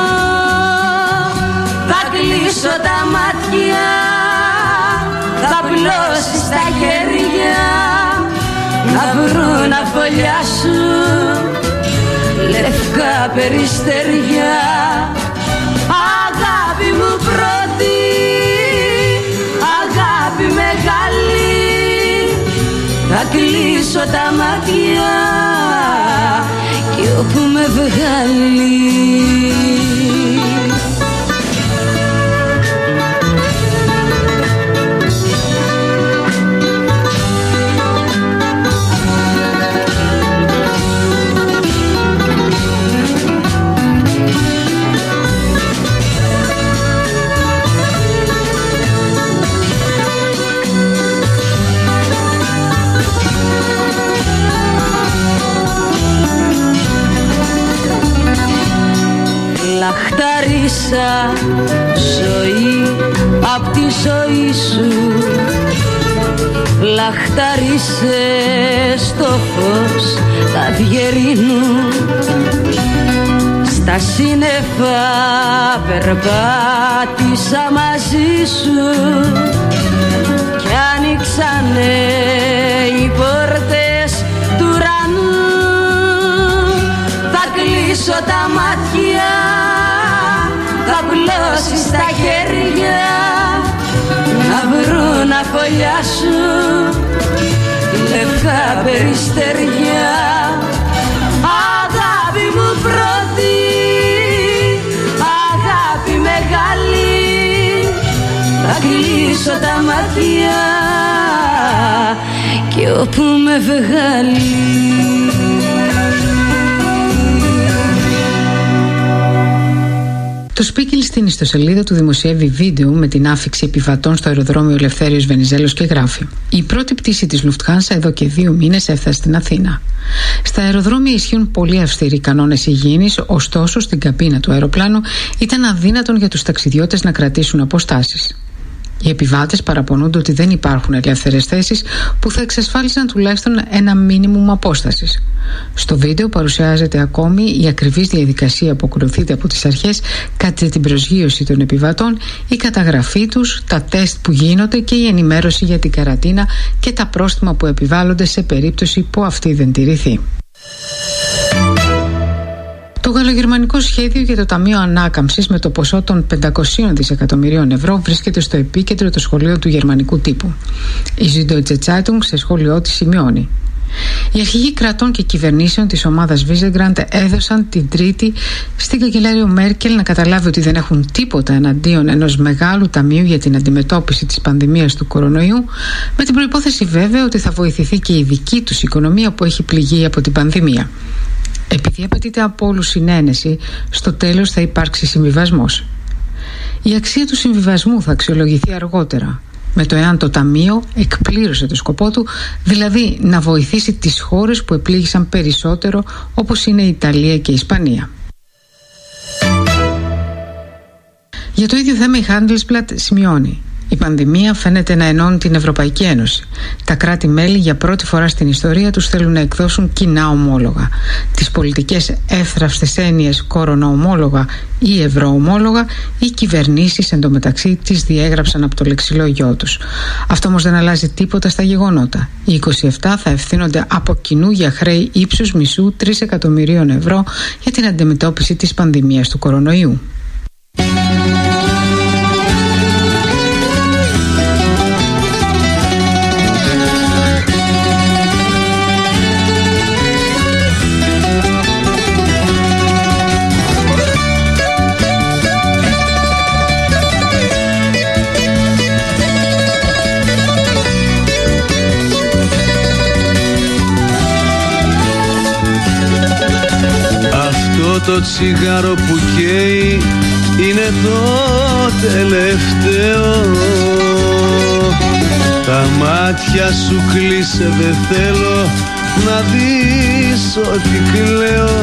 Θα κλείσω τα μάτια, θα πλώσεις τα χέρια, να βρουν αφολιά σου λευκά περιστεριά. Αγάπη μου πρώτη, αγάπη μεγάλη, θα κλείσω τα μάτια κι όπου με βγάλει. Λαχταρίσα ζωή απ' τη ζωή σου, λαχταρίσε στο φως τα βιερίνου. Στα σύννεφα περπάτησα μαζί σου κι άνοιξανε οι πόρτες του ουρανού. Θα κλείσω τα μάτια, θα πλώσεις τα χέρια, να βρουν αφολιά σου λευκά περιστεριά. Αγάπη μου πρώτη, αγάπη μεγάλη, θα κλείσω τα μάτια και όπου με βγάλει. Το Σπίκελ στην ιστοσελίδα του δημοσιεύει βίντεο με την άφιξη επιβατών στο αεροδρόμιο Ελευθέριος Βενιζέλος και γράφει: η πρώτη πτήση της Lufthansa εδώ και 2 μήνες έφτασε στην Αθήνα. Στα αεροδρόμια ισχύουν πολύ αυστηροί κανόνες υγιεινής, ωστόσο στην καμπίνα του αεροπλάνου ήταν αδύνατον για τους ταξιδιώτες να κρατήσουν αποστάσεις. Οι επιβάτες παραπονούνται ότι δεν υπάρχουν ελεύθερες θέσεις που θα εξασφάλισαν τουλάχιστον ένα μίνιμουμ απόστασης. Στο βίντεο παρουσιάζεται ακόμη η ακριβής διαδικασία που ακολουθείται από τις αρχές κατά την προσγείωση των επιβατών, η καταγραφή τους, τα τεστ που γίνονται και η ενημέρωση για την καραντίνα και τα πρόστιμα που επιβάλλονται σε περίπτωση που αυτή δεν τηρηθεί. Το γαλλογερμανικό σχέδιο για το Ταμείο Ανάκαμψης με το ποσό των 500 δισεκατομμυρίων ευρώ βρίσκεται στο επίκεντρο του σχολείου του γερμανικού τύπου. Η Süddeutsche Zeitung σε σχόλιο της σημειώνει: οι αρχηγοί κρατών και κυβερνήσεων της ομάδας Βίζεγκραντ έδωσαν την Τρίτη στην καγκελάριο Μέρκελ να καταλάβει ότι δεν έχουν τίποτα εναντίον ενός μεγάλου ταμείου για την αντιμετώπιση της πανδημίας του κορονοϊού, με την προϋπόθεση βέβαια ότι θα βοηθηθεί και η δική τους οικονομία που έχει πληγεί από την πανδημία. Επειδή απαιτείται από όλους συνένεση, στο τέλος θα υπάρξει συμβιβασμός. Η αξία του συμβιβασμού θα αξιολογηθεί αργότερα, με το εάν το Ταμείο εκπλήρωσε το σκοπό του, δηλαδή να βοηθήσει τις χώρες που επλήγησαν περισσότερο, όπως είναι η Ιταλία και η Ισπανία. Για το ίδιο θέμα η Handelsblatt σημειώνει: η πανδημία φαίνεται να ενώνει την Ευρωπαϊκή Ένωση. Τα κράτη-μέλη για πρώτη φορά στην ιστορία τους θέλουν να εκδώσουν κοινά ομόλογα. Τις πολιτικές εύθραυστες έννοιες κορονοομόλογα ή ευρωομόλογα, οι κυβερνήσεις εντωμεταξύ τις διέγραψαν από το λεξιλόγιό τους. Αυτό όμως δεν αλλάζει τίποτα στα γεγονότα. Οι 27 θα ευθύνονται από κοινού για χρέη ύψους μισού 3 εκατομμυρίων ευρώ για την αντιμετώπιση της πανδημίας του κορονοϊού. Το τσιγάρο που καίει είναι το τελευταίο. Τα μάτια σου κλείσε, δεν θέλω να δεις ότι κλαίω.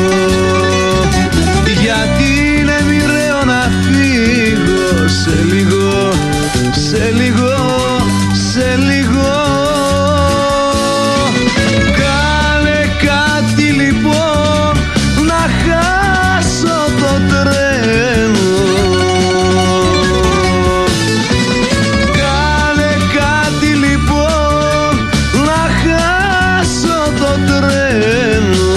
Γιατί είναι μοιραίο να φύγω σε λίγο, σε λίγο, σε λίγο. Κάνε κάτι λοιπόν να χάσω το τρένο. Κάνε κάτι λοιπόν να χάσω το τρένο.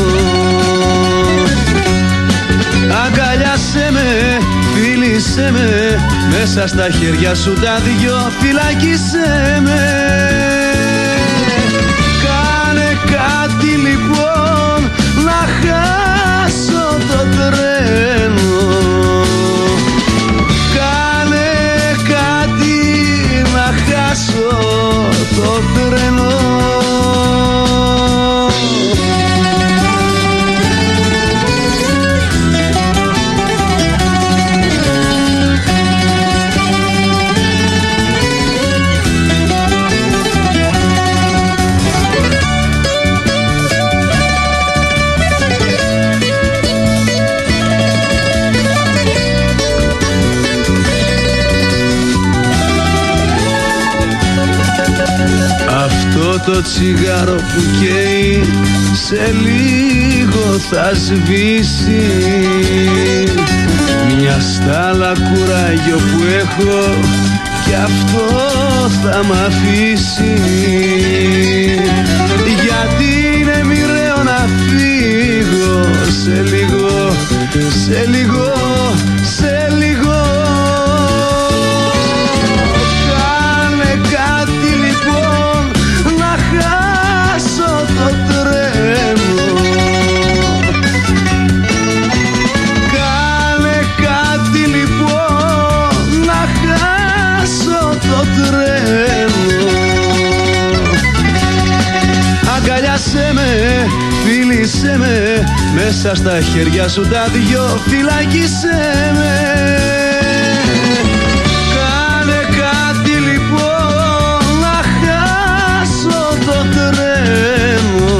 Αγκαλιάσέ με, φίλησέ με, μέσα στα χέρια σου τα δυο φυλάκισέ με. Κάνε κάτι λοιπόν να χάσω το τρένο. Κάνε κάτι να χάσω το τρένο. Το τσιγάρο που καίει σε λίγο θα σβήσει. Μια στάλα κουράγιο που έχω κι αυτό θα μ' αφήσει. Γιατί είναι μοιραίο να φύγω σε λίγο, σε λίγο, σε λίγο. Κάνε κάτι λοιπόν να χάσω το τρένο. Κάνε κάτι λοιπόν να χάσω το τρένο. Αγκαλιάσέ με, φίλησέ με, μέσα στα χέρια σου τα δυο φυλάκισέ με. Κάνε κάτι λοιπόν να χάσω το τρένο.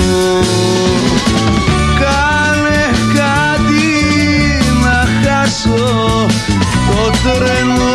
Κάνε κάτι να χάσω το τρένο.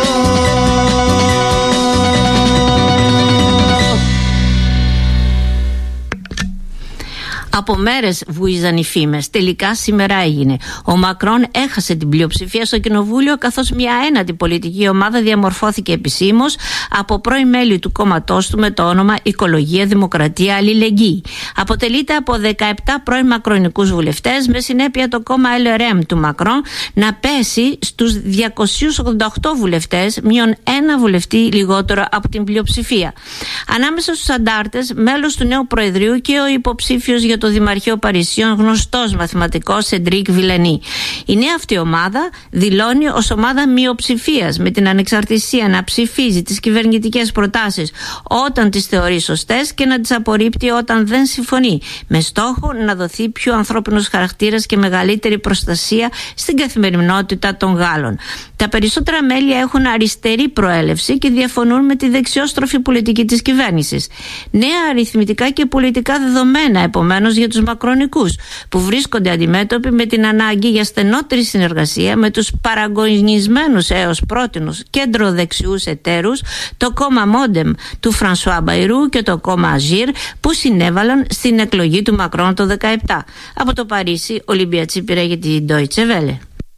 Από μέρες βουίζαν οι φήμες. Τελικά σήμερα έγινε. Ο Μακρόν έχασε την πλειοψηφία στο κοινοβούλιο, καθώς μια ένατη πολιτική ομάδα διαμορφώθηκε επισήμως από πρώην μέλη του κόμματός του με το όνομα Οικολογία, Δημοκρατία, Αλληλεγγύη. Αποτελείται από 17 πρώην μακρονικούς βουλευτές, με συνέπεια το κόμμα LRM του Μακρόν να πέσει στους 288 βουλευτές, μείον ένα βουλευτή λιγότερο από την πλειοψηφία. Ανάμεσα στους αντάρτες, μέλος του νέου Προεδρείου και ο υποψήφιος για το Δημαρχείο Παρισιών, γνωστός μαθηματικός Σεντρίκ Βιλενή. Η νέα αυτή ομάδα δηλώνει ως ομάδα μειοψηφίας, με την ανεξαρτησία να ψηφίζει τις κυβερνητικές προτάσεις όταν τις θεωρεί σωστές και να τις απορρίπτει όταν δεν συμφωνεί, με στόχο να δοθεί πιο ανθρώπινος χαρακτήρας και μεγαλύτερη προστασία στην καθημερινότητα των Γάλλων. Τα περισσότερα μέλη έχουν αριστερή προέλευση και διαφωνούν με τη δεξιόστροφη πολιτική της κυβέρνησης. Νέα αριθμητικά και πολιτικά δεδομένα επομένως για τους μακρονικούς, που βρίσκονται αντιμέτωποι με την ανάγκη για στενότερη συνεργασία με τους παραγωνισμένους έως πρότινους κέντρο-δεξιούς εταίρους, το κόμμα Μόντεμ του Φρανσουά Μπαϊρού και το κόμμα Αζίρ, που συνέβαλαν στην εκλογή του Μακρόν το 2017. Από το Παρίσι, Ολυμπία Τσίπηρα για την Deutsche Welle.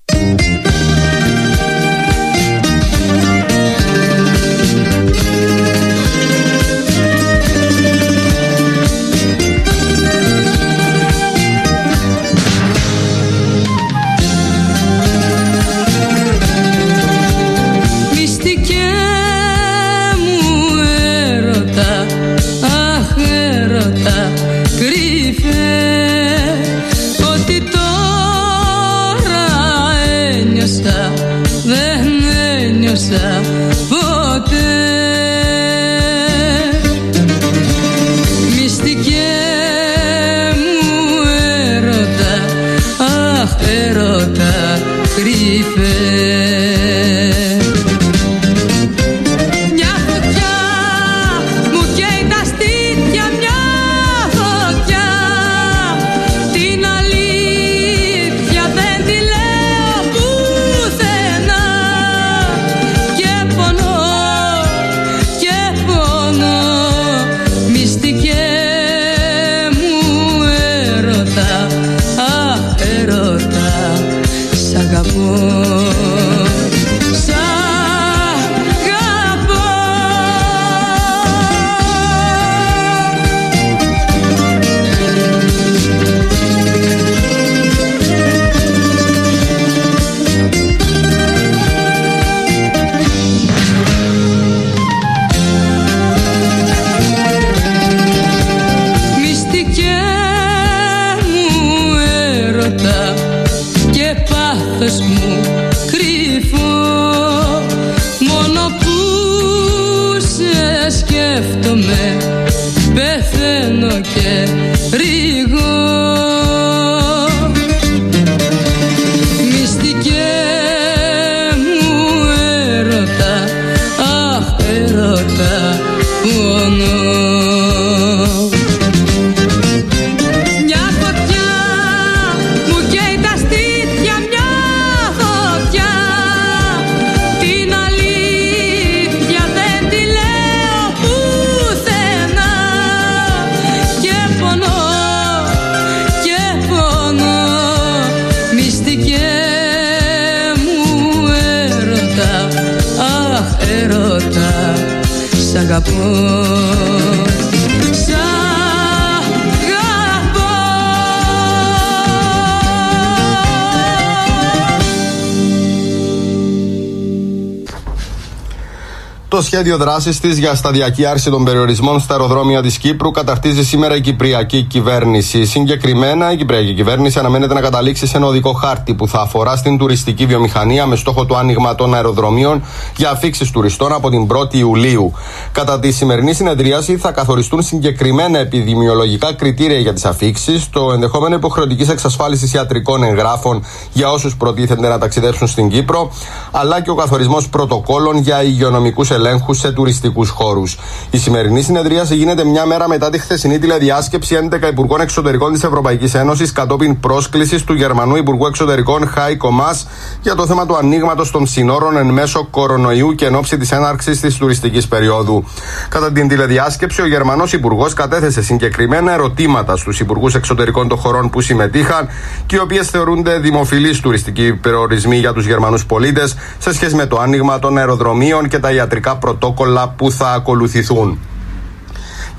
Ποτέ μυστικέ μου έρωτα, αχ έρωτα κρύφε. Μια φωτιά μου καίει τα στήθια, μια φωτιά, την αλήθεια δεν τη λέω πουθενά. Πεθαίνω και ρίγω. Μυστικέ μου έρωτα, αχ έρωτα πόνο. Μια φωτιά μου καίει τα στήθια, μια φωτιά, την αλήθεια δεν τη λέω πουθενά. Μυστικέ μου έρωτα, αχ έρωτα, σ' αγαπώ. Το σχέδιο δράσης της για σταδιακή άρση των περιορισμών στα αεροδρόμια της Κύπρου καταρτίζει σήμερα η Κυπριακή Κυβέρνηση. Συγκεκριμένα, η Κυπριακή Κυβέρνηση αναμένεται να καταλήξει σε ένα οδικό χάρτη που θα αφορά στην τουριστική βιομηχανία με στόχο το άνοιγμα των αεροδρομίων για αφίξεις τουριστών από την 1η Ιουλίου. Κατά τη σημερινή συνεδρίαση θα καθοριστούν συγκεκριμένα επιδημιολογικά κριτήρια για τις αφίξεις, το ενδεχόμενο υποχρεωτικής εξασφάλισης ιατρικών εγγράφων για όσους προτίθενται να ταξιδέψουν στην Κύπρο, αλλά και ο καθορισμός πρωτοκόλων για υγειονομικούς ελέγχους σε τουριστικούς χώρους. Η σημερινή συνεδρίαση γίνεται μια μέρα μετά τη χθεσινή τηλεδιάσκεψη 11 Υπουργών Εξωτερικών της Ευρωπαϊκής Ένωσης κατόπιν πρόσκλησης του Γερμανού Υπουργού Εξωτερικών Χάικο Μας για το θέμα του ανοίγματος των συνόρων εν μέσω κορονοϊού και εν ώψη της έναρξης της τουριστικής περίοδου. Κατά την τηλεδιάσκεψη, ο Γερμανός Υπουργός κατέθεσε συγκεκριμένα ερωτήματα στους Υπουργούς Εξωτερικών των χωρών που συμμετείχαν και οι οποίες θεωρούνται δημοφιλείς τουριστικοί περιορισμοί για τους Γερμανούς πολίτες σε σχέση με το άνοιγμα των αεροδρομίων και τα ιατρικά πρωτόκολλα που θα ακολουθηθούν.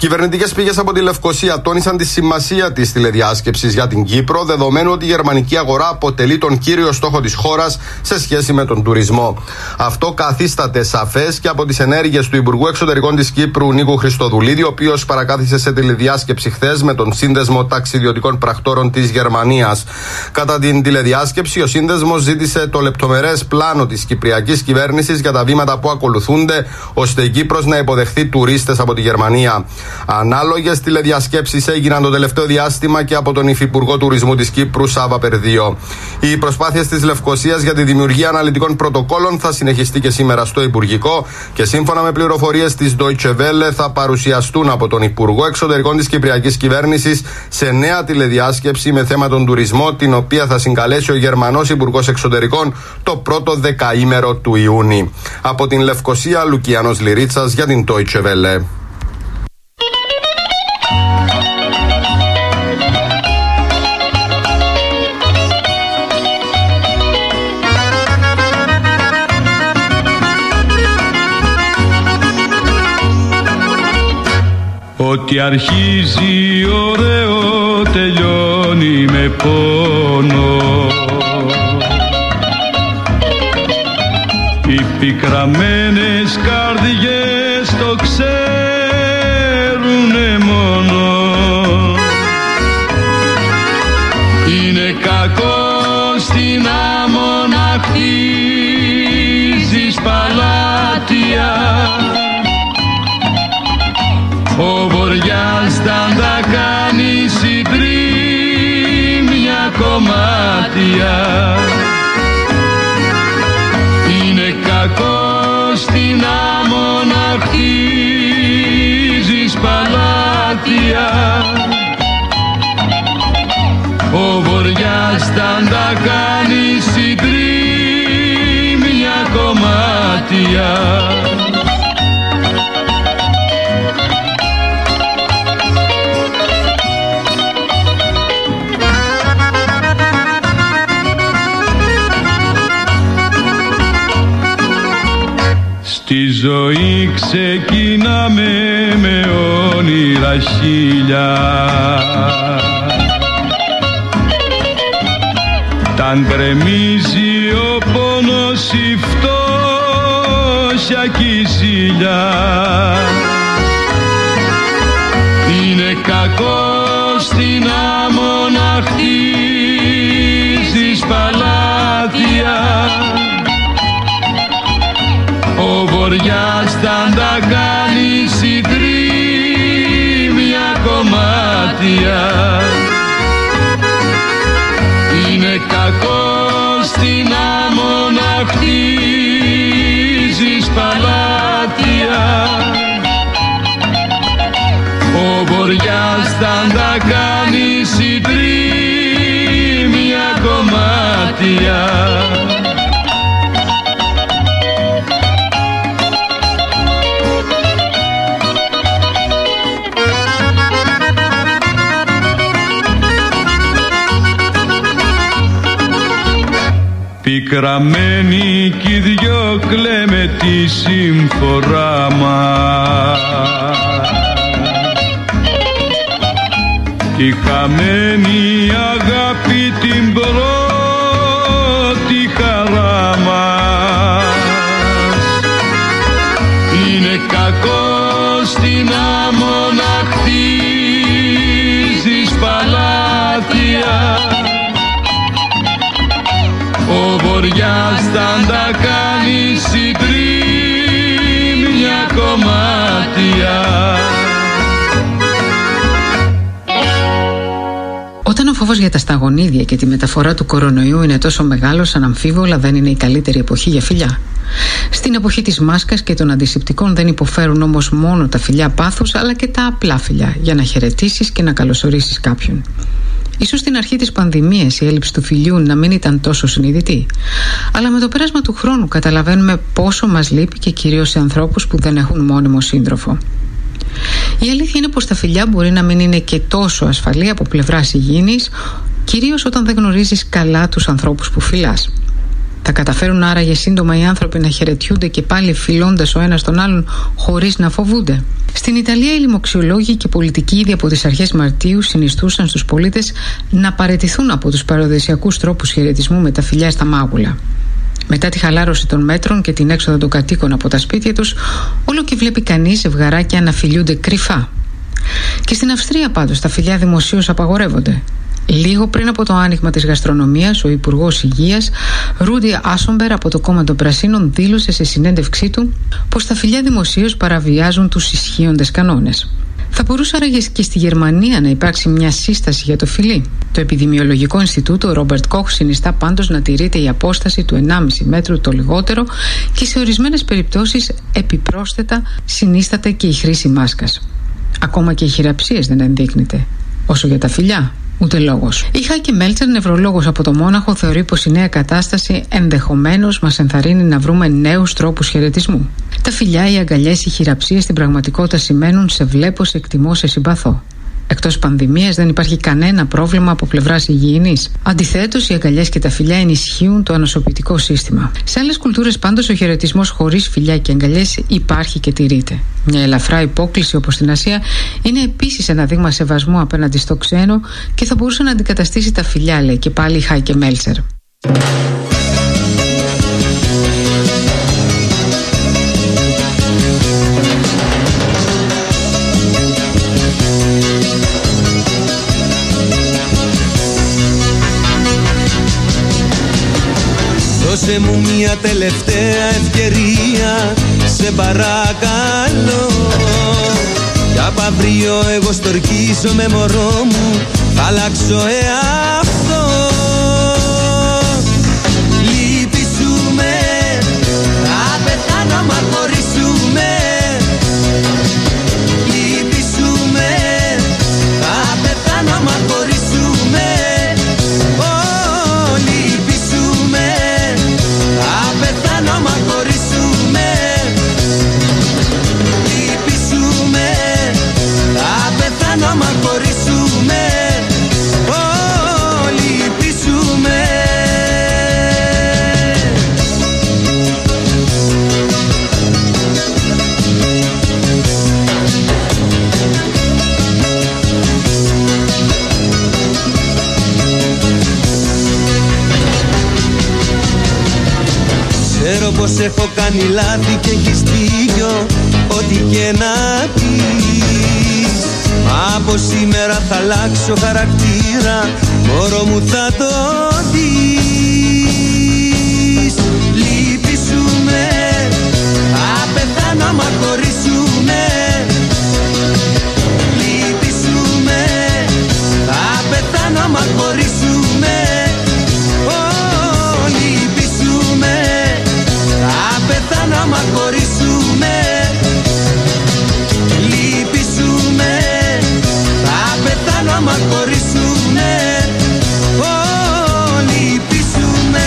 Κυβερνητικές πηγές από τη Λευκοσία τόνισαν τη σημασία της τηλεδιάσκεψης για την Κύπρο, δεδομένου ότι η γερμανική αγορά αποτελεί τον κύριο στόχο της χώρας σε σχέση με τον τουρισμό. Αυτό καθίσταται σαφές και από τις ενέργειες του Υπουργού Εξωτερικών της Κύπρου, Νίκου Χριστοδουλίδη, ο οποίος παρακάθισε σε τηλεδιάσκεψη χθες με τον Σύνδεσμο Ταξιδιωτικών Πρακτόρων της Γερμανίας. Κατά την τηλεδιάσκεψη, ο Σύνδεσμος ζήτησε το λεπτομερές πλάνο της κυπριακής κυβέρνησης για τα βήματα που ακολουθούνται, ώστε η Κύπρος να υποδεχθεί τουρίστες από τη Γερμανία. Ανάλογες τηλεδιασκέψεις έγιναν το τελευταίο διάστημα και από τον Υφυπουργό Τουρισμού της Κύπρου, Σάβα Περδίο. Οι προσπάθειες της Λευκοσίας για τη δημιουργία αναλυτικών πρωτοκόλων θα συνεχιστεί και σήμερα στο Υπουργικό και σύμφωνα με πληροφορίες της Deutsche Welle θα παρουσιαστούν από τον Υπουργό Εξωτερικών της Κυπριακής Κυβέρνησης σε νέα τηλεδιάσκεψη με θέμα τον τουρισμό, την οποία θα συγκαλέσει ο Γερμανός Υπουργός Εξωτερικών το πρώτο δεκαήμερο του Ιούνιου. Από την Λευκοσία, Λουκιάνος Λυρίτσας για την Deutsche Welle. Ό,τι αρχίζει ωραίο τελειώνει με πόνο. Οι πικραμένες καρδιές το ξέρουνε μόνο. Είναι κακό στην άμμο να χτίζεις παλάτια. Ο Βοριάς τα κάνει συντρίμμια κομμάτια. Είναι κακό στην άμμο να χτίζεις παλάτια. Ο Βοριάς τα κάνει συντρίμμια κομμάτια. Στη ζωή ξεκινάμε με όνειρα χίλια. Ταν γκρεμίζει ο πόνος, η φτώχεια κι η ζήλια. Είναι κακό στην άμμο να χτίζεις παλάτια. Ο Βοριάς τα κάνει συντρίμμια κομμάτια. Είναι κακό στην άμμο να χτίζεις παλάτια. Ο Βοριάς τα κάνει συντρίμμια κομμάτια. Πικραμένοι κι οι δυο κλαίμε τη συμφορά μας. Κι χαμένη αγάπη την πρώτη χαρά μας. Είναι κακό στην άμμο να χτίζεις παλάτια. Ο Βοριάς τα κάνει συντρίμμια κομμάτια. Όταν ο φόβος για τα σταγονίδια και τη μεταφορά του κορονοϊού είναι τόσο μεγάλος, αναμφίβολα δεν είναι η καλύτερη εποχή για φιλιά. Στην εποχή της μάσκας και των αντισηπτικών δεν υποφέρουν όμως μόνο τα φιλιά πάθους, αλλά και τα απλά φιλιά για να χαιρετήσεις και να καλωσορίσεις κάποιον. Ίσως στην αρχή της πανδημίας η έλλειψη του φιλιού να μην ήταν τόσο συνειδητή, αλλά με το πέρασμα του χρόνου καταλαβαίνουμε πόσο μας λείπει, και κυρίως σε ανθρώπους που δεν έχουν μόνιμο σύντροφο. Η αλήθεια είναι πως τα φιλιά μπορεί να μην είναι και τόσο ασφαλή από πλευράς υγιεινής, κυρίως όταν δεν γνωρίζεις καλά τους ανθρώπους που φιλάς. Θα καταφέρουν άραγε σύντομα οι άνθρωποι να χαιρετιούνται και πάλι φιλώντας ο ένας τον άλλον χωρίς να φοβούνται? Στην Ιταλία οι λοιμοξιολόγοι και πολιτικοί ήδη από τις αρχές Μαρτίου συνιστούσαν στους πολίτες να παραιτηθούν από τους παραδοσιακούς τρόπους χαιρετισμού με τα φιλιά στα μάγουλα. Μετά τη χαλάρωση των μέτρων και την έξοδο των κατοίκων από τα σπίτια τους, όλο και βλέπει κανείς ζευγαράκια να φιλιούνται κρυφά. Και στην Αυστρία πάντως τα φιλιά δημοσίως απαγορεύονται. Λίγο πριν από το άνοιγμα της γαστρονομίας, ο Υπουργός Υγείας, Ρούντι Άσομπερ από το Κόμμα των Πρασίνων, δήλωσε σε συνέντευξή του πως τα φιλιά δημοσίως παραβιάζουν τους ισχύοντες κανόνες. Θα μπορούσε άραγε και στη Γερμανία να υπάρξει μια σύσταση για το φιλί? Το Επιδημιολογικό Ινστιτούτο Ρόμπερτ Κοχ συνιστά πάντως να τηρείται η απόσταση του 1,5 μέτρου το λιγότερο και σε ορισμένες περιπτώσεις επιπρόσθετα συνίσταται και η χρήση μάσκας. Ακόμα και οι χειραψίες δεν ενδείκνυται. Όσο για τα φιλιά, ούτε λόγος. Η Χάικε Μέλτσερ, νευρολόγος από το Μόναχο, θεωρεί πως η νέα κατάσταση ενδεχομένως μας ενθαρρύνει να βρούμε νέους τρόπους χαιρετισμού. Τα φιλιά, οι αγκαλιές, οι χειραψίες στην πραγματικότητα σημαίνουν σε βλέπω, σε εκτιμώ, σε συμπαθώ. Εκτός πανδημίας δεν υπάρχει κανένα πρόβλημα από πλευράς υγιεινής. Αντιθέτως, οι αγκαλιές και τα φιλιά ενισχύουν το ανοσοποιητικό σύστημα. Σε άλλες κουλτούρες πάντως ο χαιρετισμός χωρίς φιλιά και αγκαλιές υπάρχει και τηρείται. Μια ελαφρά υπόκλιση όπως στην Ασία είναι επίσης ένα δείγμα σεβασμού απέναντι στο ξένο και θα μπορούσε να αντικαταστήσει τα φιλιά, λέει και πάλι η Χάικε Μέλτσερ. Δώσε μου μια τελευταία ευκαιρία, σε παρακαλώ. Κι απ' αύριο εγώ στορκίζω με μωρό μου, θα αλλάξω εαυτό. Λυπήσουμε, θα πεθάνω μα χωρίσουμε. Λυπήσουμε, θα πεθάνω μα χωρίσουμε. Ξέρω πως έχω κάνει λάθη και έχεις δίκιο, ό,τι και να πεις. Μα από σήμερα θα αλλάξω χαρακτήρα, μωρό μου θα το δεις. Λυπήσουμε, θα πεθάνω μα χωρίσουμε. Λυπήσουμε, θα πεθάνω μα χωρίσουμε. Πεθάνω μα χωρίσουμε. Λυπήσουμε, θα πεθάνω μα χωρίσουμε. Λυπήσουμε.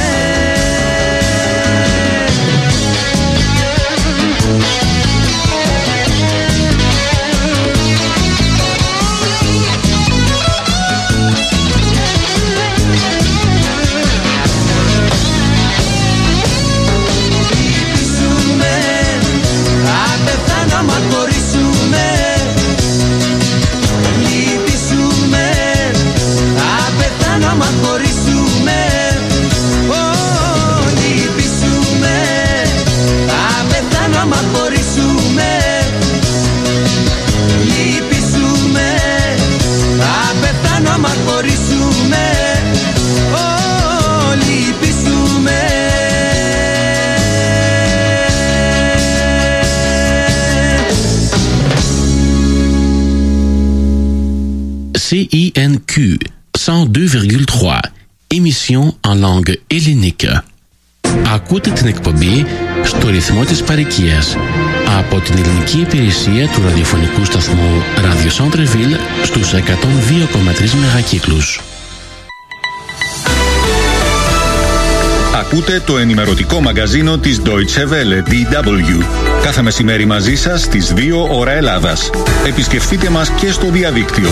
CINQ 102,3 émission en langue hellénique. Ακούτε την εκπομπή στο ρυθμό της παροικίας από την ελληνική υπηρεσία του ραδιοφωνικού σταθμού Radio Centre-Ville στους 102,3 μεγακύκλους. Ακούτε το ενημερωτικό μαγκαζίνο της Deutsche Welle, DW. Κάθε μεσημέρι μαζί σας στις 2 ώρα Ελλάδας. Επισκεφτείτε μας και στο διαδίκτυο.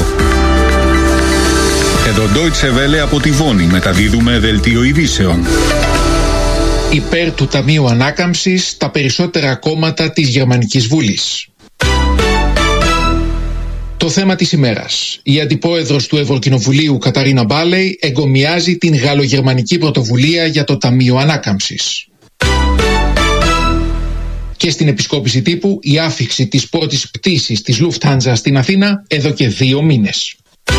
Εδώ Deutsche Welle από τη Βόνη μεταδίδουμε δελτίο ειδήσεων. Υπέρ του Ταμείου Ανάκαμψης τα περισσότερα κόμματα της Γερμανικής Βουλής. Το θέμα της ημέρας. Η αντιπρόεδρος του Ευρωκοινοβουλίου Καταρίνα Μπάλεϊ εγκομιάζει την γαλλογερμανική πρωτοβουλία για το Ταμείο Ανάκαμψης. Και στην επισκόπηση τύπου η άφιξη της πρώτης πτήσης της Lufthansa στην Αθήνα εδώ και 2 μήνες.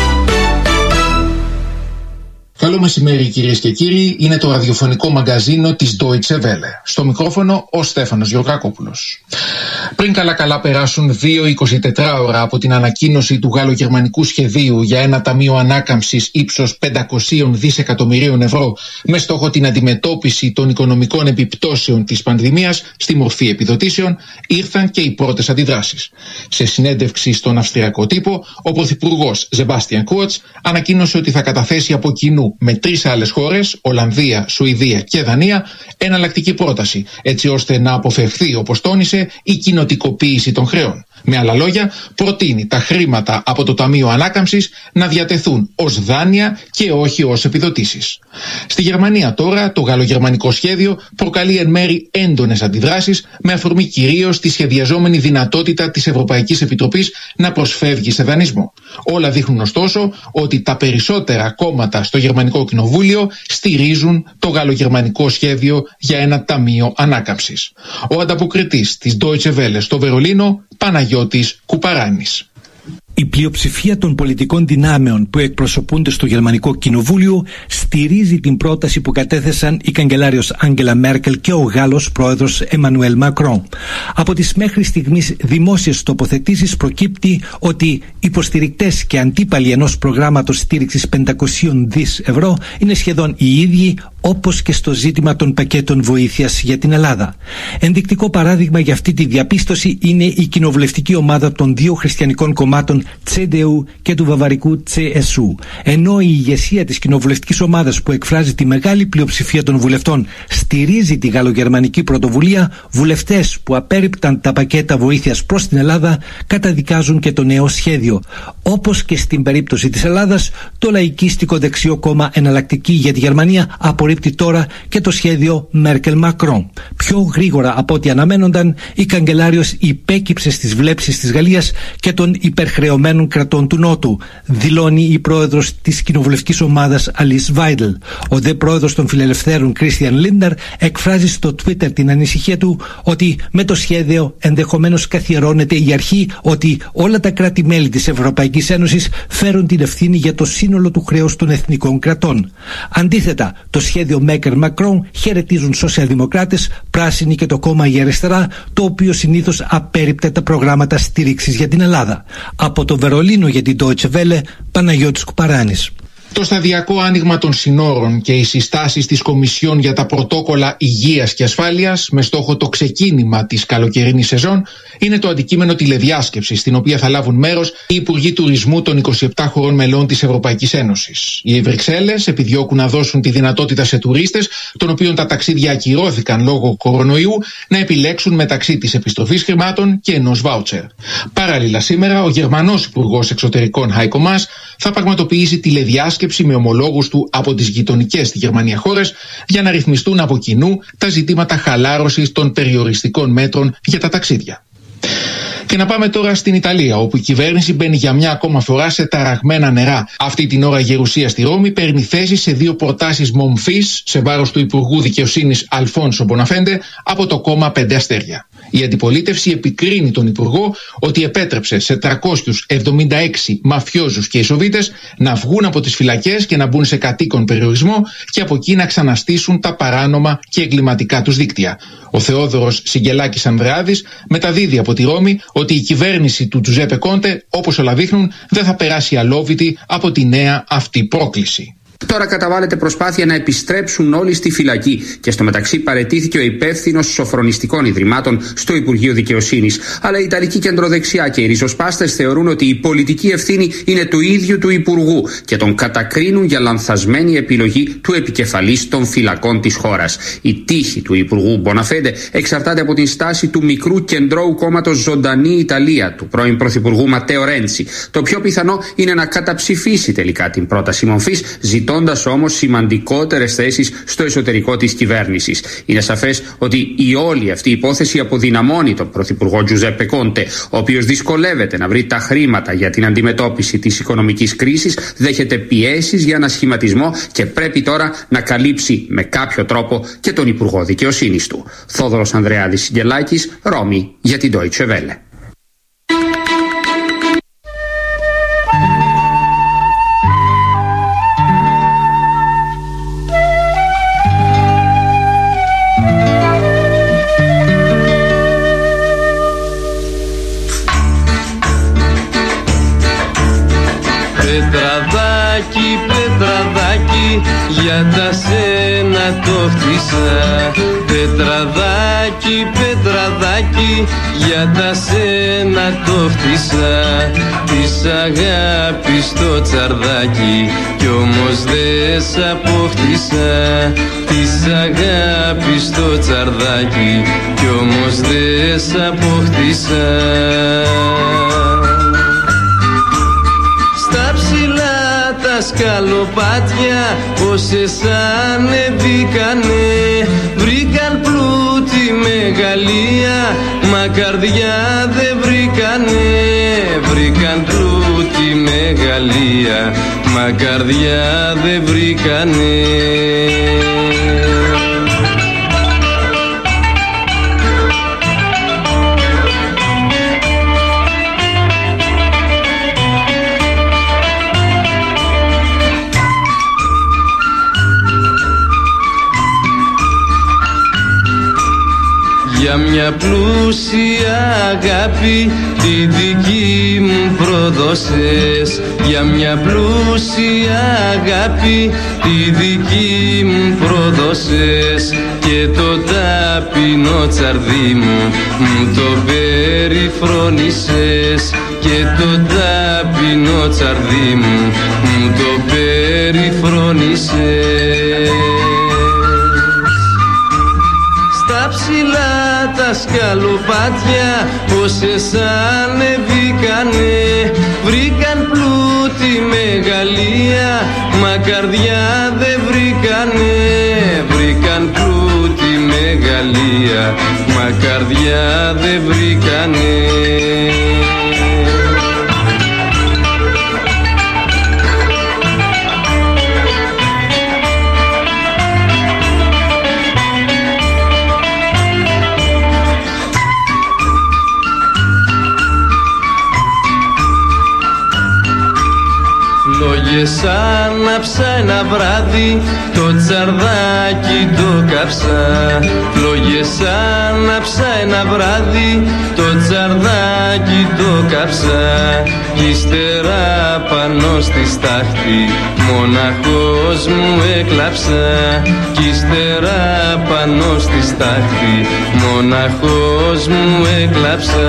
Καλό μεσημέρι κυρίες και κύριοι, είναι το ραδιοφωνικό μαγκαζίνο της Deutsche Welle. Στο μικρόφωνο ο Στέφανος Γεωργακόπουλος. Πριν καλά περάσουν 2-24 ώρα από την ανακοίνωση του γαλλογερμανικού σχεδίου για ένα ταμείο ανάκαμψης ύψος 500 δισεκατομμυρίων ευρώ με στόχο την αντιμετώπιση των οικονομικών επιπτώσεων της πανδημίας στη μορφή επιδοτήσεων, ήρθαν και οι πρώτες αντιδράσεις. Σε συνέντευξη στον αυστριακό τύπο, ο πρωθυπουργός Sebastian Kurz ανακοίνωσε ότι θα καταθέσει από κοινού με 3 άλλες χώρες, Ολλανδία, Σουηδία και Δανία, εναλλακτική πρόταση, έτσι ώστε να αποφευθεί, όπως τόνισε, η κοινοτικοποίηση των χρεών. Με άλλα λόγια, προτείνει τα χρήματα από το Ταμείο Ανάκαμψης να διατεθούν ως δάνεια και όχι ως επιδοτήσεις. Στη Γερμανία τώρα το γαλλογερμανικό σχέδιο προκαλεί εν μέρει έντονες αντιδράσεις, με αφορμή κυρίως τη σχεδιαζόμενη δυνατότητα της Ευρωπαϊκής Επιτροπής να προσφεύγει σε δανεισμό. Όλα δείχνουν ωστόσο ότι τα περισσότερα κόμματα στο Γερμανικό Κοινοβούλιο στηρίζουν το γαλλογερμανικό σχέδιο για ένα Ταμείο Ανάκαμψης. Ο ανταποκριτής της Deutsche Welle στο Βερολίνο, Παναγιώτης Κουπαράνης. Η πλειοψηφία των πολιτικών δυνάμεων που εκπροσωπούνται στο Γερμανικό Κοινοβούλιο στηρίζει την πρόταση που κατέθεσαν η καγκελάριος Άγγελα Μέρκελ και ο Γάλλος πρόεδρος Εμμανουέλ Μακρόν. Από τις μέχρι στιγμής δημόσιες τοποθετήσεις προκύπτει ότι υποστηρικτές και αντίπαλοι ενός προγράμματος στήριξης 500 δις ευρώ είναι σχεδόν οι ίδιοι, όπως και στο ζήτημα των πακέτων βοήθειας για την Ελλάδα. Ενδεικτικό παράδειγμα για αυτή τη διαπίστωση είναι η κοινοβουλευτική ομάδα των 2 χριστιανικών κομμάτων CDU και του βαβαρικού CSU. Ενώ η ηγεσία της κοινοβουλευτικής ομάδας που εκφράζει τη μεγάλη πλειοψηφία των βουλευτών στηρίζει τη γαλλογερμανική πρωτοβουλία, βουλευτές που απέρριπταν τα πακέτα βοήθειας προς την Ελλάδα καταδικάζουν και το νέο σχέδιο. Όπως και στην περίπτωση της Ελλάδας, το λαϊκίστικο δεξιό κόμμα Εναλλακτική για τη Γερμανία απορρίπτει τώρα και το σχέδιο Μέρκελ-Μακρόν. Πιο γρήγορα από ό,τι αναμένονταν, η καγκελάριος υπέκυψε στις βλέψεις της Γαλλίας και των υπερχρεωμένων κρατών του Νότου, δηλώνει η πρόεδρος της κοινοβουλευτικής ομάδας Αλίς Βάιντλ. Ο δε πρόεδρος των φιλελευθέρων Κρίστιαν Λίντερ εκφράζει στο Twitter την ανησυχία του ότι με το σχέδιο ενδεχομένως καθιερώνεται η αρχή ότι όλα τα κράτη-μέλη της Ευρωπαϊκής Ένωσης φέρουν την ευθύνη για το σύνολο του χρέους των εθνικών κρατών. Αντίθετα, το σχέδιο Μέρκελ-Μακρόν χαιρετίζουν σοσιαλδημοκράτες, πράσινοι και το κόμμα Η Αριστερά, το οποίο συνήθως απέρριπτε τα προγράμματα στήριξης για την Ελλάδα. Από το Βερολίνο για την Deutsche Welle, Παναγιώτης Κουπαράνης. Το σταδιακό άνοιγμα των συνόρων και οι συστάσεις της Κομισιόν για τα πρωτόκολλα υγείας και ασφάλειας με στόχο το ξεκίνημα της καλοκαιρινής σεζόν είναι το αντικείμενο τηλεδιάσκεψης, στην οποία θα λάβουν μέρος οι Υπουργοί Τουρισμού των 27 χωρών μελών της Ευρωπαϊκής Ένωσης. Οι Βρυξέλλες επιδιώκουν να δώσουν τη δυνατότητα σε τουρίστες, των οποίων τα ταξίδια ακυρώθηκαν λόγω κορονοϊού, να επιλέξουν μεταξύ της επιστροφής χρημάτων και ενός βάουτσερ. Παράλληλα, σήμερα ο Γερμανός Υπουργός Εξωτερικών Heiko Maas θα πραγματοποιήσει τηλεδιάσκεψη με ομολόγους του από τις γειτονικές στη Γερμανία χώρες για να ρυθμιστούν από κοινού τα ζητήματα χαλάρωσης των περιοριστικών μέτρων για τα ταξίδια. Και να πάμε τώρα στην Ιταλία, όπου η κυβέρνηση μπαίνει για μια ακόμα φορά σε ταραγμένα νερά. Αυτή την ώρα η γερουσία στη Ρώμη παίρνει θέση σε 2 προτάσεις μομφής σε βάρος του Υπουργού Δικαιοσύνης Αλφόνσο Μποναφέντε από το κόμμα 5 Αστέρια. Η αντιπολίτευση επικρίνει τον Υπουργό ότι επέτρεψε σε 376 μαφιόζους και ισοβίτες να βγουν από τις φυλακές και να μπουν σε κατοίκον περιορισμό και από εκεί να ξαναστήσουν τα παράνομα και εγκληματικά τους δίκτυα. Ο Θεόδωρος Σιγκελάκης Ανδρεάδης μεταδίδει από τη Ρώμη ότι η κυβέρνηση του Τζουζέπε Κόντε, όπως όλα δείχνουν, δεν θα περάσει αλόβητη από τη νέα αυτή πρόκληση. Τώρα καταβάλλεται προσπάθεια να επιστρέψουν όλοι στη φυλακή και στο μεταξύ παραιτήθηκε ο υπεύθυνος σοφρονιστικών ιδρυμάτων στο Υπουργείο Δικαιοσύνης. Αλλά η Ιταλική κεντροδεξιά και οι ριζοσπάστες θεωρούν ότι η πολιτική ευθύνη είναι του ίδιου του Υπουργού και τον κατακρίνουν για λανθασμένη επιλογή του επικεφαλής των φυλακών της χώρας. Η τύχη του Υπουργού Μποναφέντε εξαρτάται από την στάση του μικρού κεντρώου κόμματος Ζωντανή Ιταλία του πρώην Πρωθυπουργού Ματέο Ρέντσι. Το πιο πιθανό είναι να καταψηφίσει τελικά την πρόταση μομφής, ζητώντας όμως σημαντικότερες θέσεις στο εσωτερικό της κυβέρνησης. Είναι σαφές ότι η όλη αυτή υπόθεση αποδυναμώνει τον Πρωθυπουργό Τζουζέπε Κόντε, ο οποίος δυσκολεύεται να βρει τα χρήματα για την αντιμετώπιση της οικονομικής κρίσης, δέχεται πιέσεις για ανασχηματισμό και πρέπει τώρα να καλύψει με κάποιο τρόπο και τον Υπουργό Δικαιοσύνης του. Θόδωρος Ανδρεάδης Συγγελάκης, Ρώμη, για την Deutsche Welle. Πετραδάκι, πετραδάκι, για τα σένα το χτίσα. Πετραδάκι, πετραδάκι, για τα σένα το χτίσα. Της αγάπης το τσαρδάκι, κι όμως δεν σ' αποκτήσα. Της αγάπης το τσαρδάκι, κι όμως δεν σ' αποκτήσα. Τα σκαλοπάτια όσες ανεβήκανε, βρήκαν πλούτη μεγαλεία, μα καρδιά δεν βρήκανε. Βρήκαν πλούτη μεγαλεία, μα καρδιά δεν βρήκανε. Για μια πλούσια αγάπη τη δική μου προδώσες. Για μια πλούσια αγάπη τη δική μου προδώσες. Και το ταπεινό τσαρδί μου το περιφρόνησες. Και το ταπεινό τσαρδί μου το περιφρόνησες. Στα ψηλά τα σκαλοπάτια όσες ανεβήκανε, βρήκαν πλούτη μεγαλεία, μα καρδιά δεν βρήκανε. Βρήκαν πλούτη μεγαλεία, μα καρδιά δεν βρήκανε. Φλόγες άναψα ένα βράδυ, το τσαρδάκι το κάψα. Φλόγες άναψα ένα βράδυ, το τσαρδάκι το κάψα. Κι ύστερα πάνω στη στάχτη μοναχός μου έκλαψα. Κι ύστερα πάνω στη στάχτη μοναχός μου έκλαψα.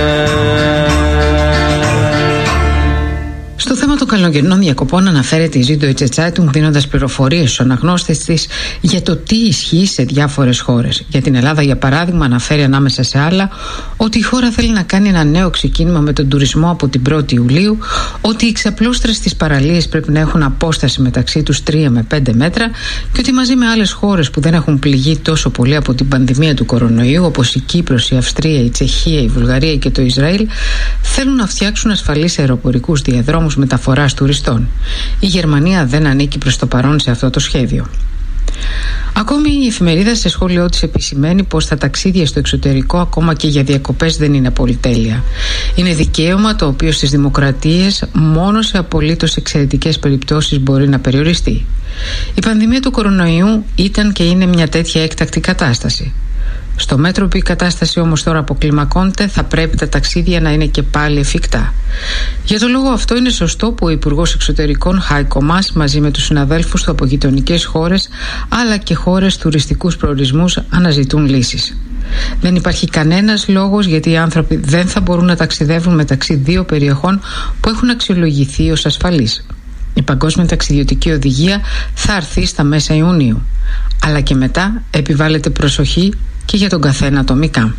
Στο θέμα των καλοκαιρινών διακοπών αναφέρεται η Süddeutsche Zeitung, δίνοντας πληροφορίες στους αναγνώστες της για το τι ισχύει σε διάφορες χώρες. Για την Ελλάδα, για παράδειγμα, αναφέρει ανάμεσα σε άλλα ότι η χώρα θέλει να κάνει ένα νέο ξεκίνημα με τον τουρισμό από την 1η Ιουλίου, ότι οι ξαπλώστρες στις παραλίες πρέπει να έχουν απόσταση μεταξύ τους 3 με 5 μέτρα και ότι μαζί με άλλες χώρες που δεν έχουν πληγεί τόσο πολύ από την πανδημία του κορονοϊού, όπως η Κύπρος, η Αυστρία, η Τσεχία, η Βουλγαρία και το Ισραήλ, θέλουν να φτιάξουν ασφαλείς αεροπορικούς διαδρόμους μεταφοράς τουριστών. Η Γερμανία δεν ανήκει προς το παρόν σε αυτό το σχέδιο. Ακόμη η εφημερίδα σε σχόλιο της επισημαίνει πως τα ταξίδια στο εξωτερικό ακόμα και για διακοπές δεν είναι πολυτέλεια. Είναι δικαίωμα το οποίο στις δημοκρατίες μόνο σε απολύτως εξαιρετικές περιπτώσεις μπορεί να περιοριστεί. Η πανδημία του κορονοϊού ήταν και είναι μια τέτοια έκτακτη κατάσταση. Στο μέτρο που η κατάσταση όμως τώρα αποκλιμακώνεται, θα πρέπει τα ταξίδια να είναι και πάλι εφικτά. Για τον λόγο αυτό είναι σωστό που ο Υπουργός Εξωτερικών Χάικο Μάς μαζί με τους συναδέλφους του από γειτονικές χώρες αλλά και χώρες τουριστικούς προορισμούς αναζητούν λύσεις. Δεν υπάρχει κανένας λόγος γιατί οι άνθρωποι δεν θα μπορούν να ταξιδεύουν μεταξύ δύο περιοχών που έχουν αξιολογηθεί ως ασφαλείς. Η Παγκόσμια Ταξιδιωτική Οδηγία θα έρθει στα μέσα Ιουνίου, αλλά και μετά επιβάλλεται προσοχή και για τον καθένα ατομικά.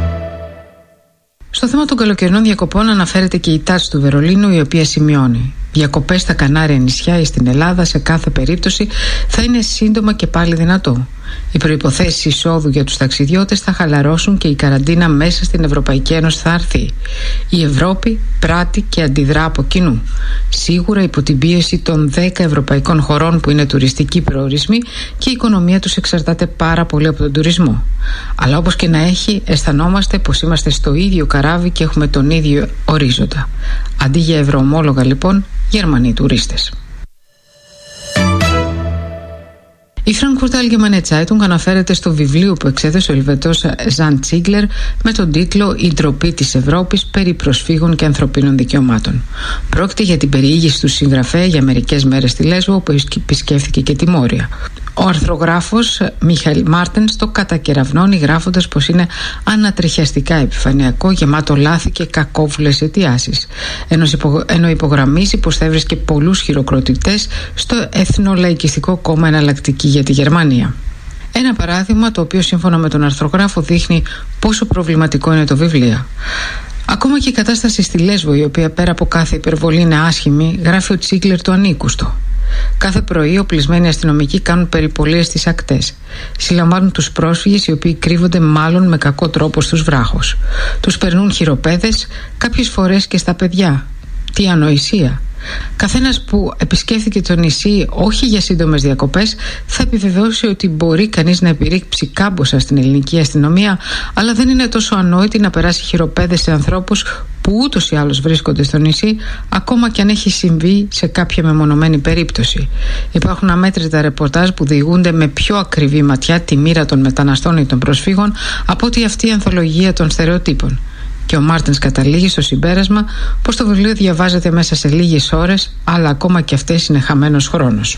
Στο θέμα των καλοκαιρινών διακοπών αναφέρεται και η ΤΑΤΣ του Βερολίνου, η οποία σημειώνει: Διακοπές στα Κανάρια νησιά ή στην Ελλάδα σε κάθε περίπτωση θα είναι σύντομα και πάλι δυνατό. Οι προϋποθέσεις εισόδου για τους ταξιδιώτες θα χαλαρώσουν και η καραντίνα μέσα στην Ευρωπαϊκή Ένωση θα έρθει. Η Ευρώπη πράττει και αντιδρά από κοινού. Σίγουρα υπό την πίεση των 10 ευρωπαϊκών χωρών που είναι τουριστικοί προορισμοί και η οικονομία τους εξαρτάται πάρα πολύ από τον τουρισμό. Αλλά όπως και να έχει, αισθανόμαστε πως είμαστε στο ίδιο καράβι και έχουμε τον ίδιο ορίζοντα. Αντί για ευρωομόλογα λοιπόν, Γερμανοί τουρίστες. Η Frankfurter Allgemeine Zeitung αναφέρεται στο βιβλίο που εξέδωσε ο Ελβετός Ζαν Τσίγκλερ με τον τίτλο «Η ντροπή της Ευρώπης περί προσφύγων και ανθρωπίνων δικαιωμάτων». Πρόκειται για την περιήγηση του συγγραφέα για μερικές μέρες στη Λέσβο, όπου επισκέφθηκε και τη Μόρια. Ο αρθρογράφος Μίχαελ Μάρτενς το κατακεραυνώνει γράφοντας πως είναι ανατριχιαστικά επιφανειακό, γεμάτο λάθη και κακόβουλες αιτιάσεις, ενώ υπογραμμίζει πως θα έβρισκε πολλούς χειροκροτητές στο Εθνολαϊκιστικό Κόμμα εναλλακτική για τη Γερμανία. Ένα παράδειγμα το οποίο σύμφωνα με τον αρθρογράφο δείχνει πόσο προβληματικό είναι το βιβλίο. Ακόμα και η κατάσταση στη Λέσβο, η οποία πέρα από κάθε υπερβολή είναι άσχημη, γράφει ο Τσίγκλερ το ανήκουστο. Κάθε πρωί οπλισμένοι αστυνομικοί κάνουν περιπολίες στις ακτές. Συλλαμβάνουν τους πρόσφυγες οι οποίοι κρύβονται μάλλον με κακό τρόπο στους βράχους. Τους περνούν χειροπέδες, κάποιες φορές και στα παιδιά. Τι ανοησία! Καθένας που επισκέφθηκε το νησί όχι για σύντομες διακοπές θα επιβεβαιώσει ότι μπορεί κανείς να επιρρήξει κάμποσα στην ελληνική αστυνομία, αλλά δεν είναι τόσο ανόητη να περάσει χειροπέδες σε ανθρώπους που ούτως ή άλλως βρίσκονται στο νησί, ακόμα και αν έχει συμβεί σε κάποια μεμονωμένη περίπτωση. Υπάρχουν αμέτρητα ρεπορτάζ που διηγούνται με πιο ακριβή ματιά τη μοίρα των μεταναστών ή των προσφύγων από ότι αυτή η ανθολογία των στερεοτύπων. Και ο Μάρτινς καταλήγει στο συμπέρασμα πως το βιβλίο διαβάζεται μέσα σε λίγες ώρες, αλλά ακόμα και αυτές είναι χαμένος χρόνος.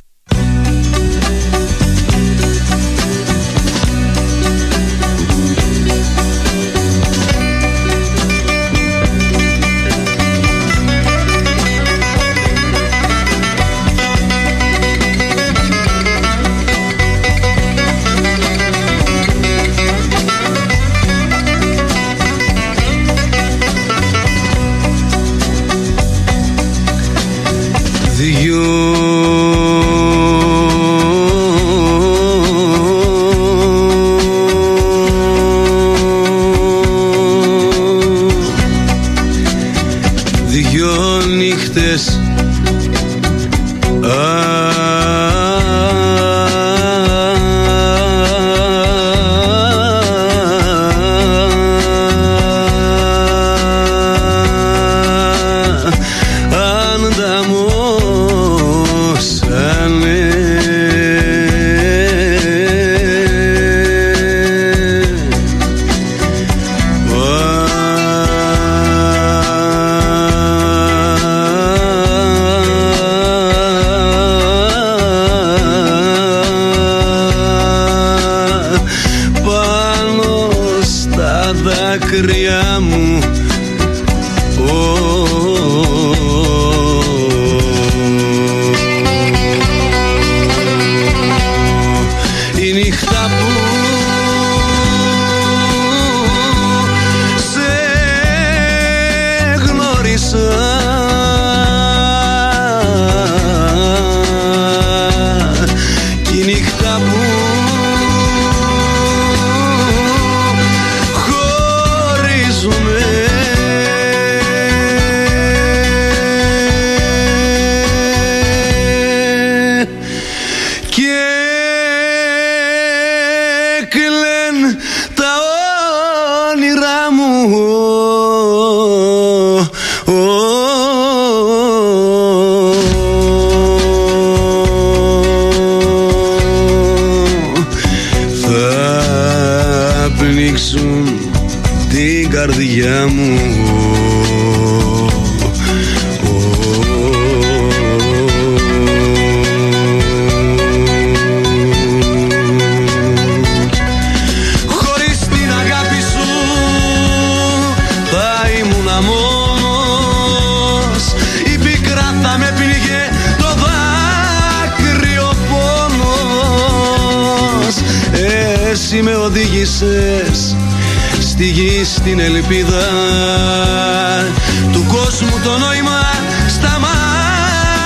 Στη γη στην ελπίδα του κόσμου το νόημα στα μάτια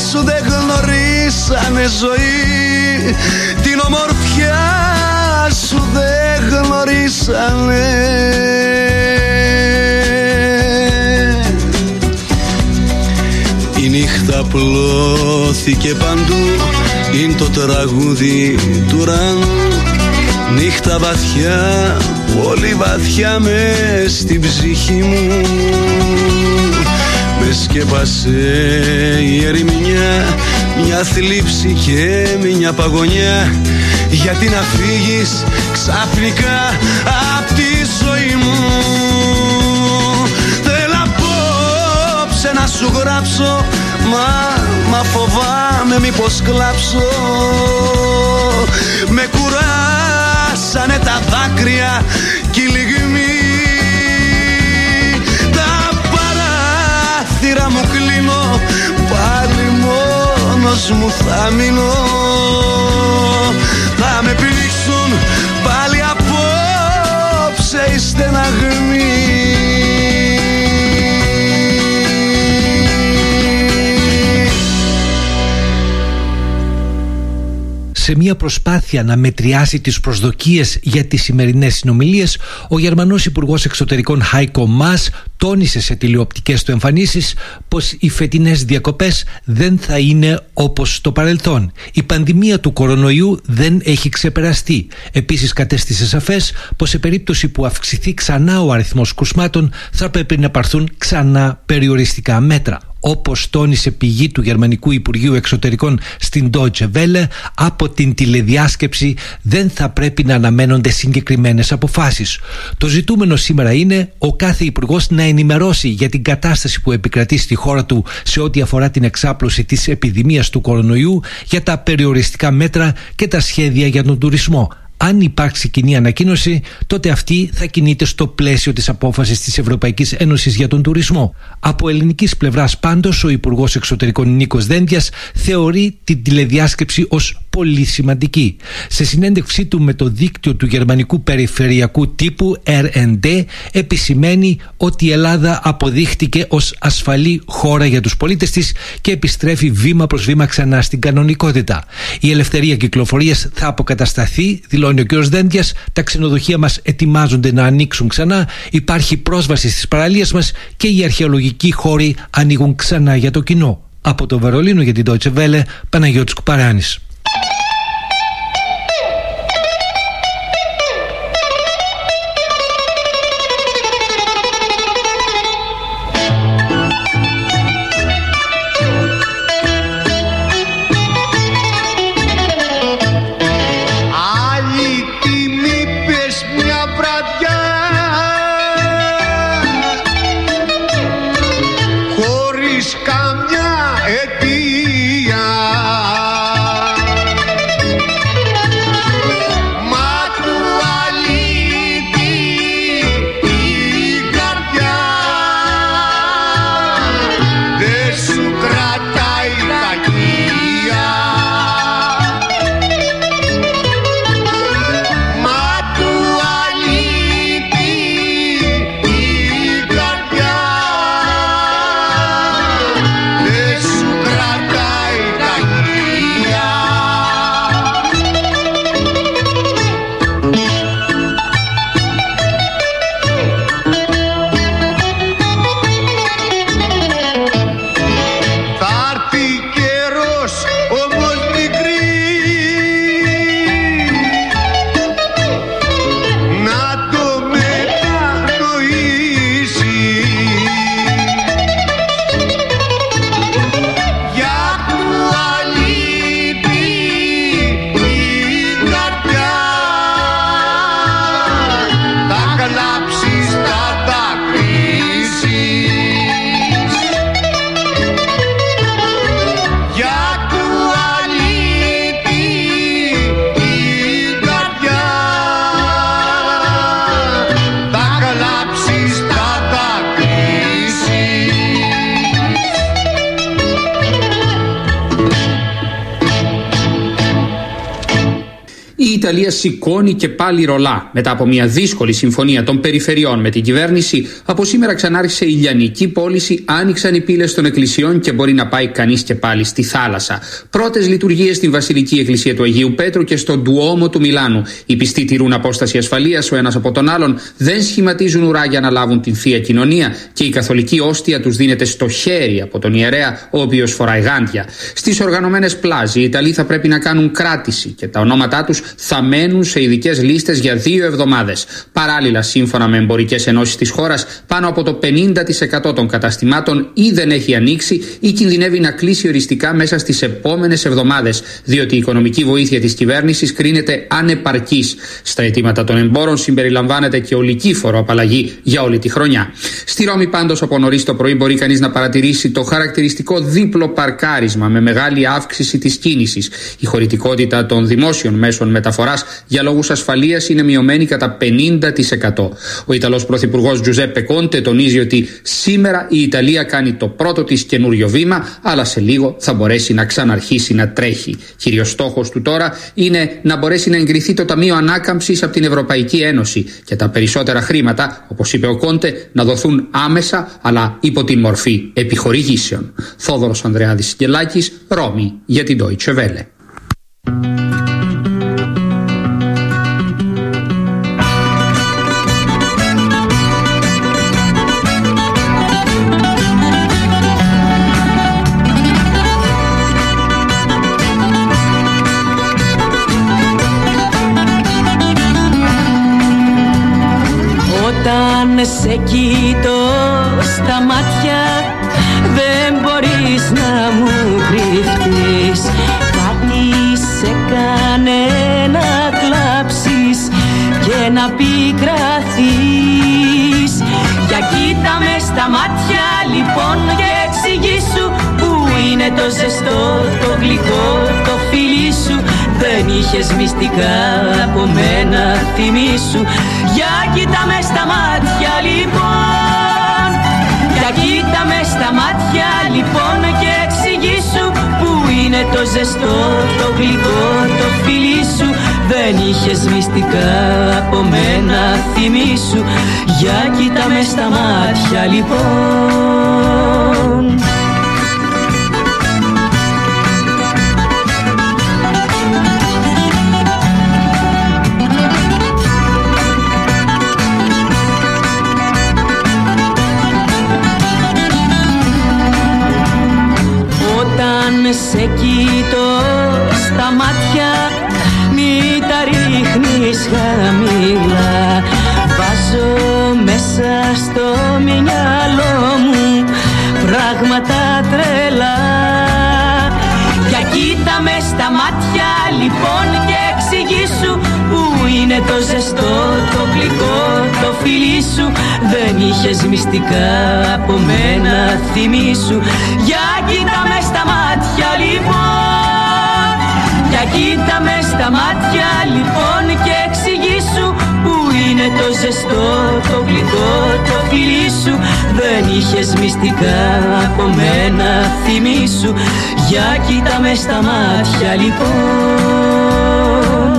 σου δεν γνωρίσανε ζωή, την ομορφιά σου δεν γνωρίσανε. Η νύχτα πλώθηκε παντού, είναι το τραγούδι του ουρανού. Νύχτα βαθιά, πολύ βαθιά μες στην ψυχή μου. Με σκέπασε η ερημιά, μια θλίψη και μια παγωνιά. Γιατί να φύγεις ξαφνικά απ' τη ζωή μου. Θέλω απόψε να σου γράψω, μα φοβάμαι μήπως κλάψω. Με κουράσανε τα δάκρυα κι οι λυγμοί. Τα παράθυρα μου κλείνω, πάλι μόνος μου θα μείνω. Θα με πλήξουν πάλι απόψε οι στεναγμοί. Σε μια προσπάθεια να μετριάσει τις προσδοκίες για τις σημερινές συνομιλίες, ο Γερμανός Υπουργός Εξωτερικών Heiko Maas τόνισε σε τηλεοπτικές του εμφανίσεις πως οι φετινές διακοπές δεν θα είναι όπως στο παρελθόν. Η πανδημία του κορονοϊού δεν έχει ξεπεραστεί. Επίσης κατέστησε σαφές πως σε περίπτωση που αυξηθεί ξανά ο αριθμός κρουσμάτων θα πρέπει να πάρθουν ξανά περιοριστικά μέτρα. Όπως τόνισε πηγή του Γερμανικού Υπουργείου Εξωτερικών στην Deutsche Welle, από την τηλεδιάσκεψη δεν θα πρέπει να αναμένονται συγκεκριμένες αποφάσεις. Το ζητούμενο σήμερα είναι ο κάθε υπουργός να ενημερώσει για την κατάσταση που επικρατεί στη χώρα του σε ό,τι αφορά την εξάπλωση της επιδημίας του κορονοϊού, για τα περιοριστικά μέτρα και τα σχέδια για τον τουρισμό. Αν υπάρξει κοινή ανακοίνωση, τότε αυτή θα κινείται στο πλαίσιο της απόφασης της Ευρωπαϊκής Ένωσης για τον τουρισμό. Από ελληνικής πλευράς πάντως, ο Υπουργός Εξωτερικών Νίκος Δένδιας θεωρεί την τηλεδιάσκεψη ως πολύ σημαντική. Σε συνέντευξή του με το δίκτυο του γερμανικού περιφερειακού τύπου RND, επισημαίνει ότι η Ελλάδα αποδείχτηκε ως ασφαλή χώρα για τους πολίτες της και επιστρέφει βήμα προς βήμα ξανά στην κανονικότητα. Η ελευθερία κυκλοφορίας θα αποκατασταθεί, δηλώνει ο κ. Δένδιας. Τα ξενοδοχεία μας ετοιμάζονται να ανοίξουν ξανά, υπάρχει πρόσβαση στις παραλίες μας και οι αρχαιολογικοί χώροι ανοίγουν ξανά για το κοινό. Από το Βερολίνο για την Deutsche Welle, Παναγιώτης Κουπαράνης. Καμιά αιτία Ιταλία σηκώνει και πάλι ρολά. Μετά από μια δύσκολη συμφωνία των περιφερειών με την κυβέρνηση, από σήμερα ξανάρχισε η λιανική πώληση, άνοιξαν οι πύλες των εκκλησιών και μπορεί να πάει κανείς και πάλι στη θάλασσα. Πρώτες λειτουργίες στην Βασιλική Εκκλησία του Αγίου Πέτρου και στον Ντουόμο του Μιλάνου. Οι πιστοί τηρούν απόσταση ασφαλείας ο ένας από τον άλλον, δεν σχηματίζουν ουρά για να λάβουν την θεία κοινωνία και η καθολική όστια τους δίνεται στο χέρι από τον ιερέα, ο οποίος φοράει γάντια. Στις οργανωμένες πλάζ οι Ιταλοί θα πρέπει να κάνουν κράτηση και τα ονόματά τους θα μένουν σε ειδικές λίστες για 2 εβδομάδες. Παράλληλα, σύμφωνα με εμπορικές ενώσεις της χώρας, πάνω από το 50% των καταστημάτων ή δεν έχει ανοίξει ή κινδυνεύει να κλείσει οριστικά μέσα στις επόμενες εβδομάδες, διότι η οικονομική βοήθεια της κυβέρνησης κρίνεται ανεπαρκής. Στα αιτήματα των εμπόρων συμπεριλαμβάνεται και ολική φοροαπαλλαγή για όλη τη χρονιά. Στη Ρώμη, πάντως, από νωρίς το πρωί μπορεί κανείς να παρατηρήσει το χαρακτηριστικό δίπλο παρκάρισμα με μεγάλη αύξηση της κίνησης. Η χωρητικότητα των δημόσιων μέσων μεταφοράς για λόγους ασφαλείας είναι μειωμένη κατά 50%. Ο Ιταλός Πρωθυπουργός Τζουζέπε Κόντε τονίζει ότι σήμερα η Ιταλία κάνει το πρώτο της καινούριο βήμα, αλλά σε λίγο θα μπορέσει να ξαναρχίσει να τρέχει. Κύριος στόχος του τώρα είναι να μπορέσει να εγκριθεί το Ταμείο Ανάκαμψης από την Ευρωπαϊκή Ένωση και τα περισσότερα χρήματα, όπως είπε ο Κόντε, να δοθούν άμεσα, αλλά υπό την μορφή επιχορηγήσεων. Θόδωρος Ανδρεάδης Σικελάκης, Ρώμη, για την Deutsche Welle. Σε κοιτώ στα μάτια, δεν μπορείς να μου κρυφτείς. Κάτι σε κάνε να κλάψεις και να πικραθείς. Για κοίτα με στα μάτια λοιπόν και εξηγήσου που είναι το ζεστό, το γλυκό, το φιλί σου. Δεν είχες μυστικά από μένα, θυμήσου. Για κοίτα με στα μάτια λοιπόν, για κοίτα με στα μάτια λοιπόν και εξηγήσου που είναι το ζεστό, το γλυκό, το φιλί σου. Δεν είχες μυστικά από μένα, θυμήσου. Για κοίτα με στα μάτια λοιπόν. Σε κοιτώ στα μάτια, μη τα ρίχνεις χαμηλά. Βάζω μέσα στο μυαλό μου πράγματα τρελά. Για κοίτα με στα μάτια λοιπόν και εξηγήσου που είναι το ζεστό, το γλυκό, το φιλί σου. Δεν είχες μυστικά από μένα, θυμήσου. Για κοίτα με στα μάτια λοιπόν, για κοίτα με στα μάτια λοιπόν και εξηγήσου που είναι το ζεστό, το γλυκό, το φιλί σου. Δεν είχες μυστικά από μένα, θυμήσου. Για κοίτα με στα μάτια λοιπόν.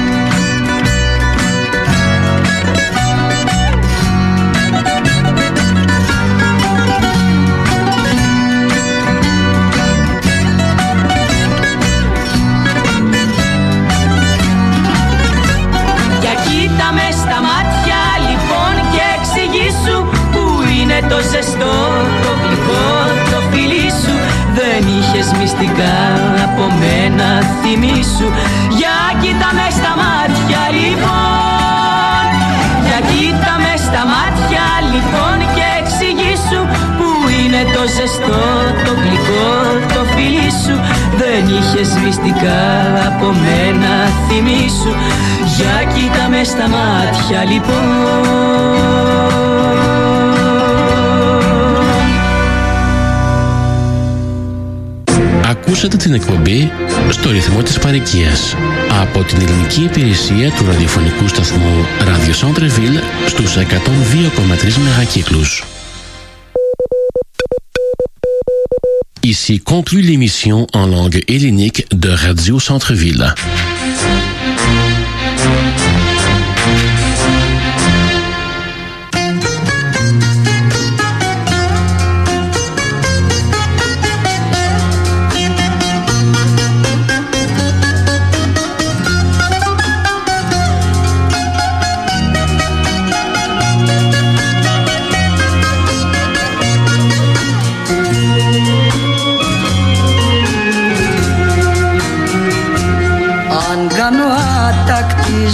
Το ζεστό, το γλυκό, το φιλί σου. Δεν είχες μυστικά από μένα, θυμήσου. Για κοίτα με στα μάτια λοιπόν, για κοίτα με στα μάτια λοιπόν και εξηγήσου που είναι το ζεστό, το γλυκό, το φιλί σου. Δεν είχες μυστικά από μένα, θυμήσου. Για κοίτα με στα μάτια λοιπόν. Ακούσατε την εκπομπή «Στο ρυθμό της παροικίας» από την ελληνική υπηρεσία του ραδιοφωνικού σταθμού Radio Centre-Ville στους 102,3 μεγακύκλους. Ici conclut l'émission en langue hellénique de Radio Centre-Ville.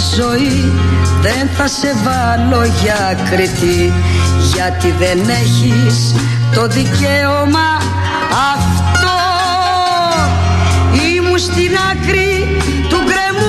ζωή δεν θα σε βάλω για κριτή, γιατί δεν έχεις το δικαίωμα αυτό. Ήμουν στην άκρη του γκρεμού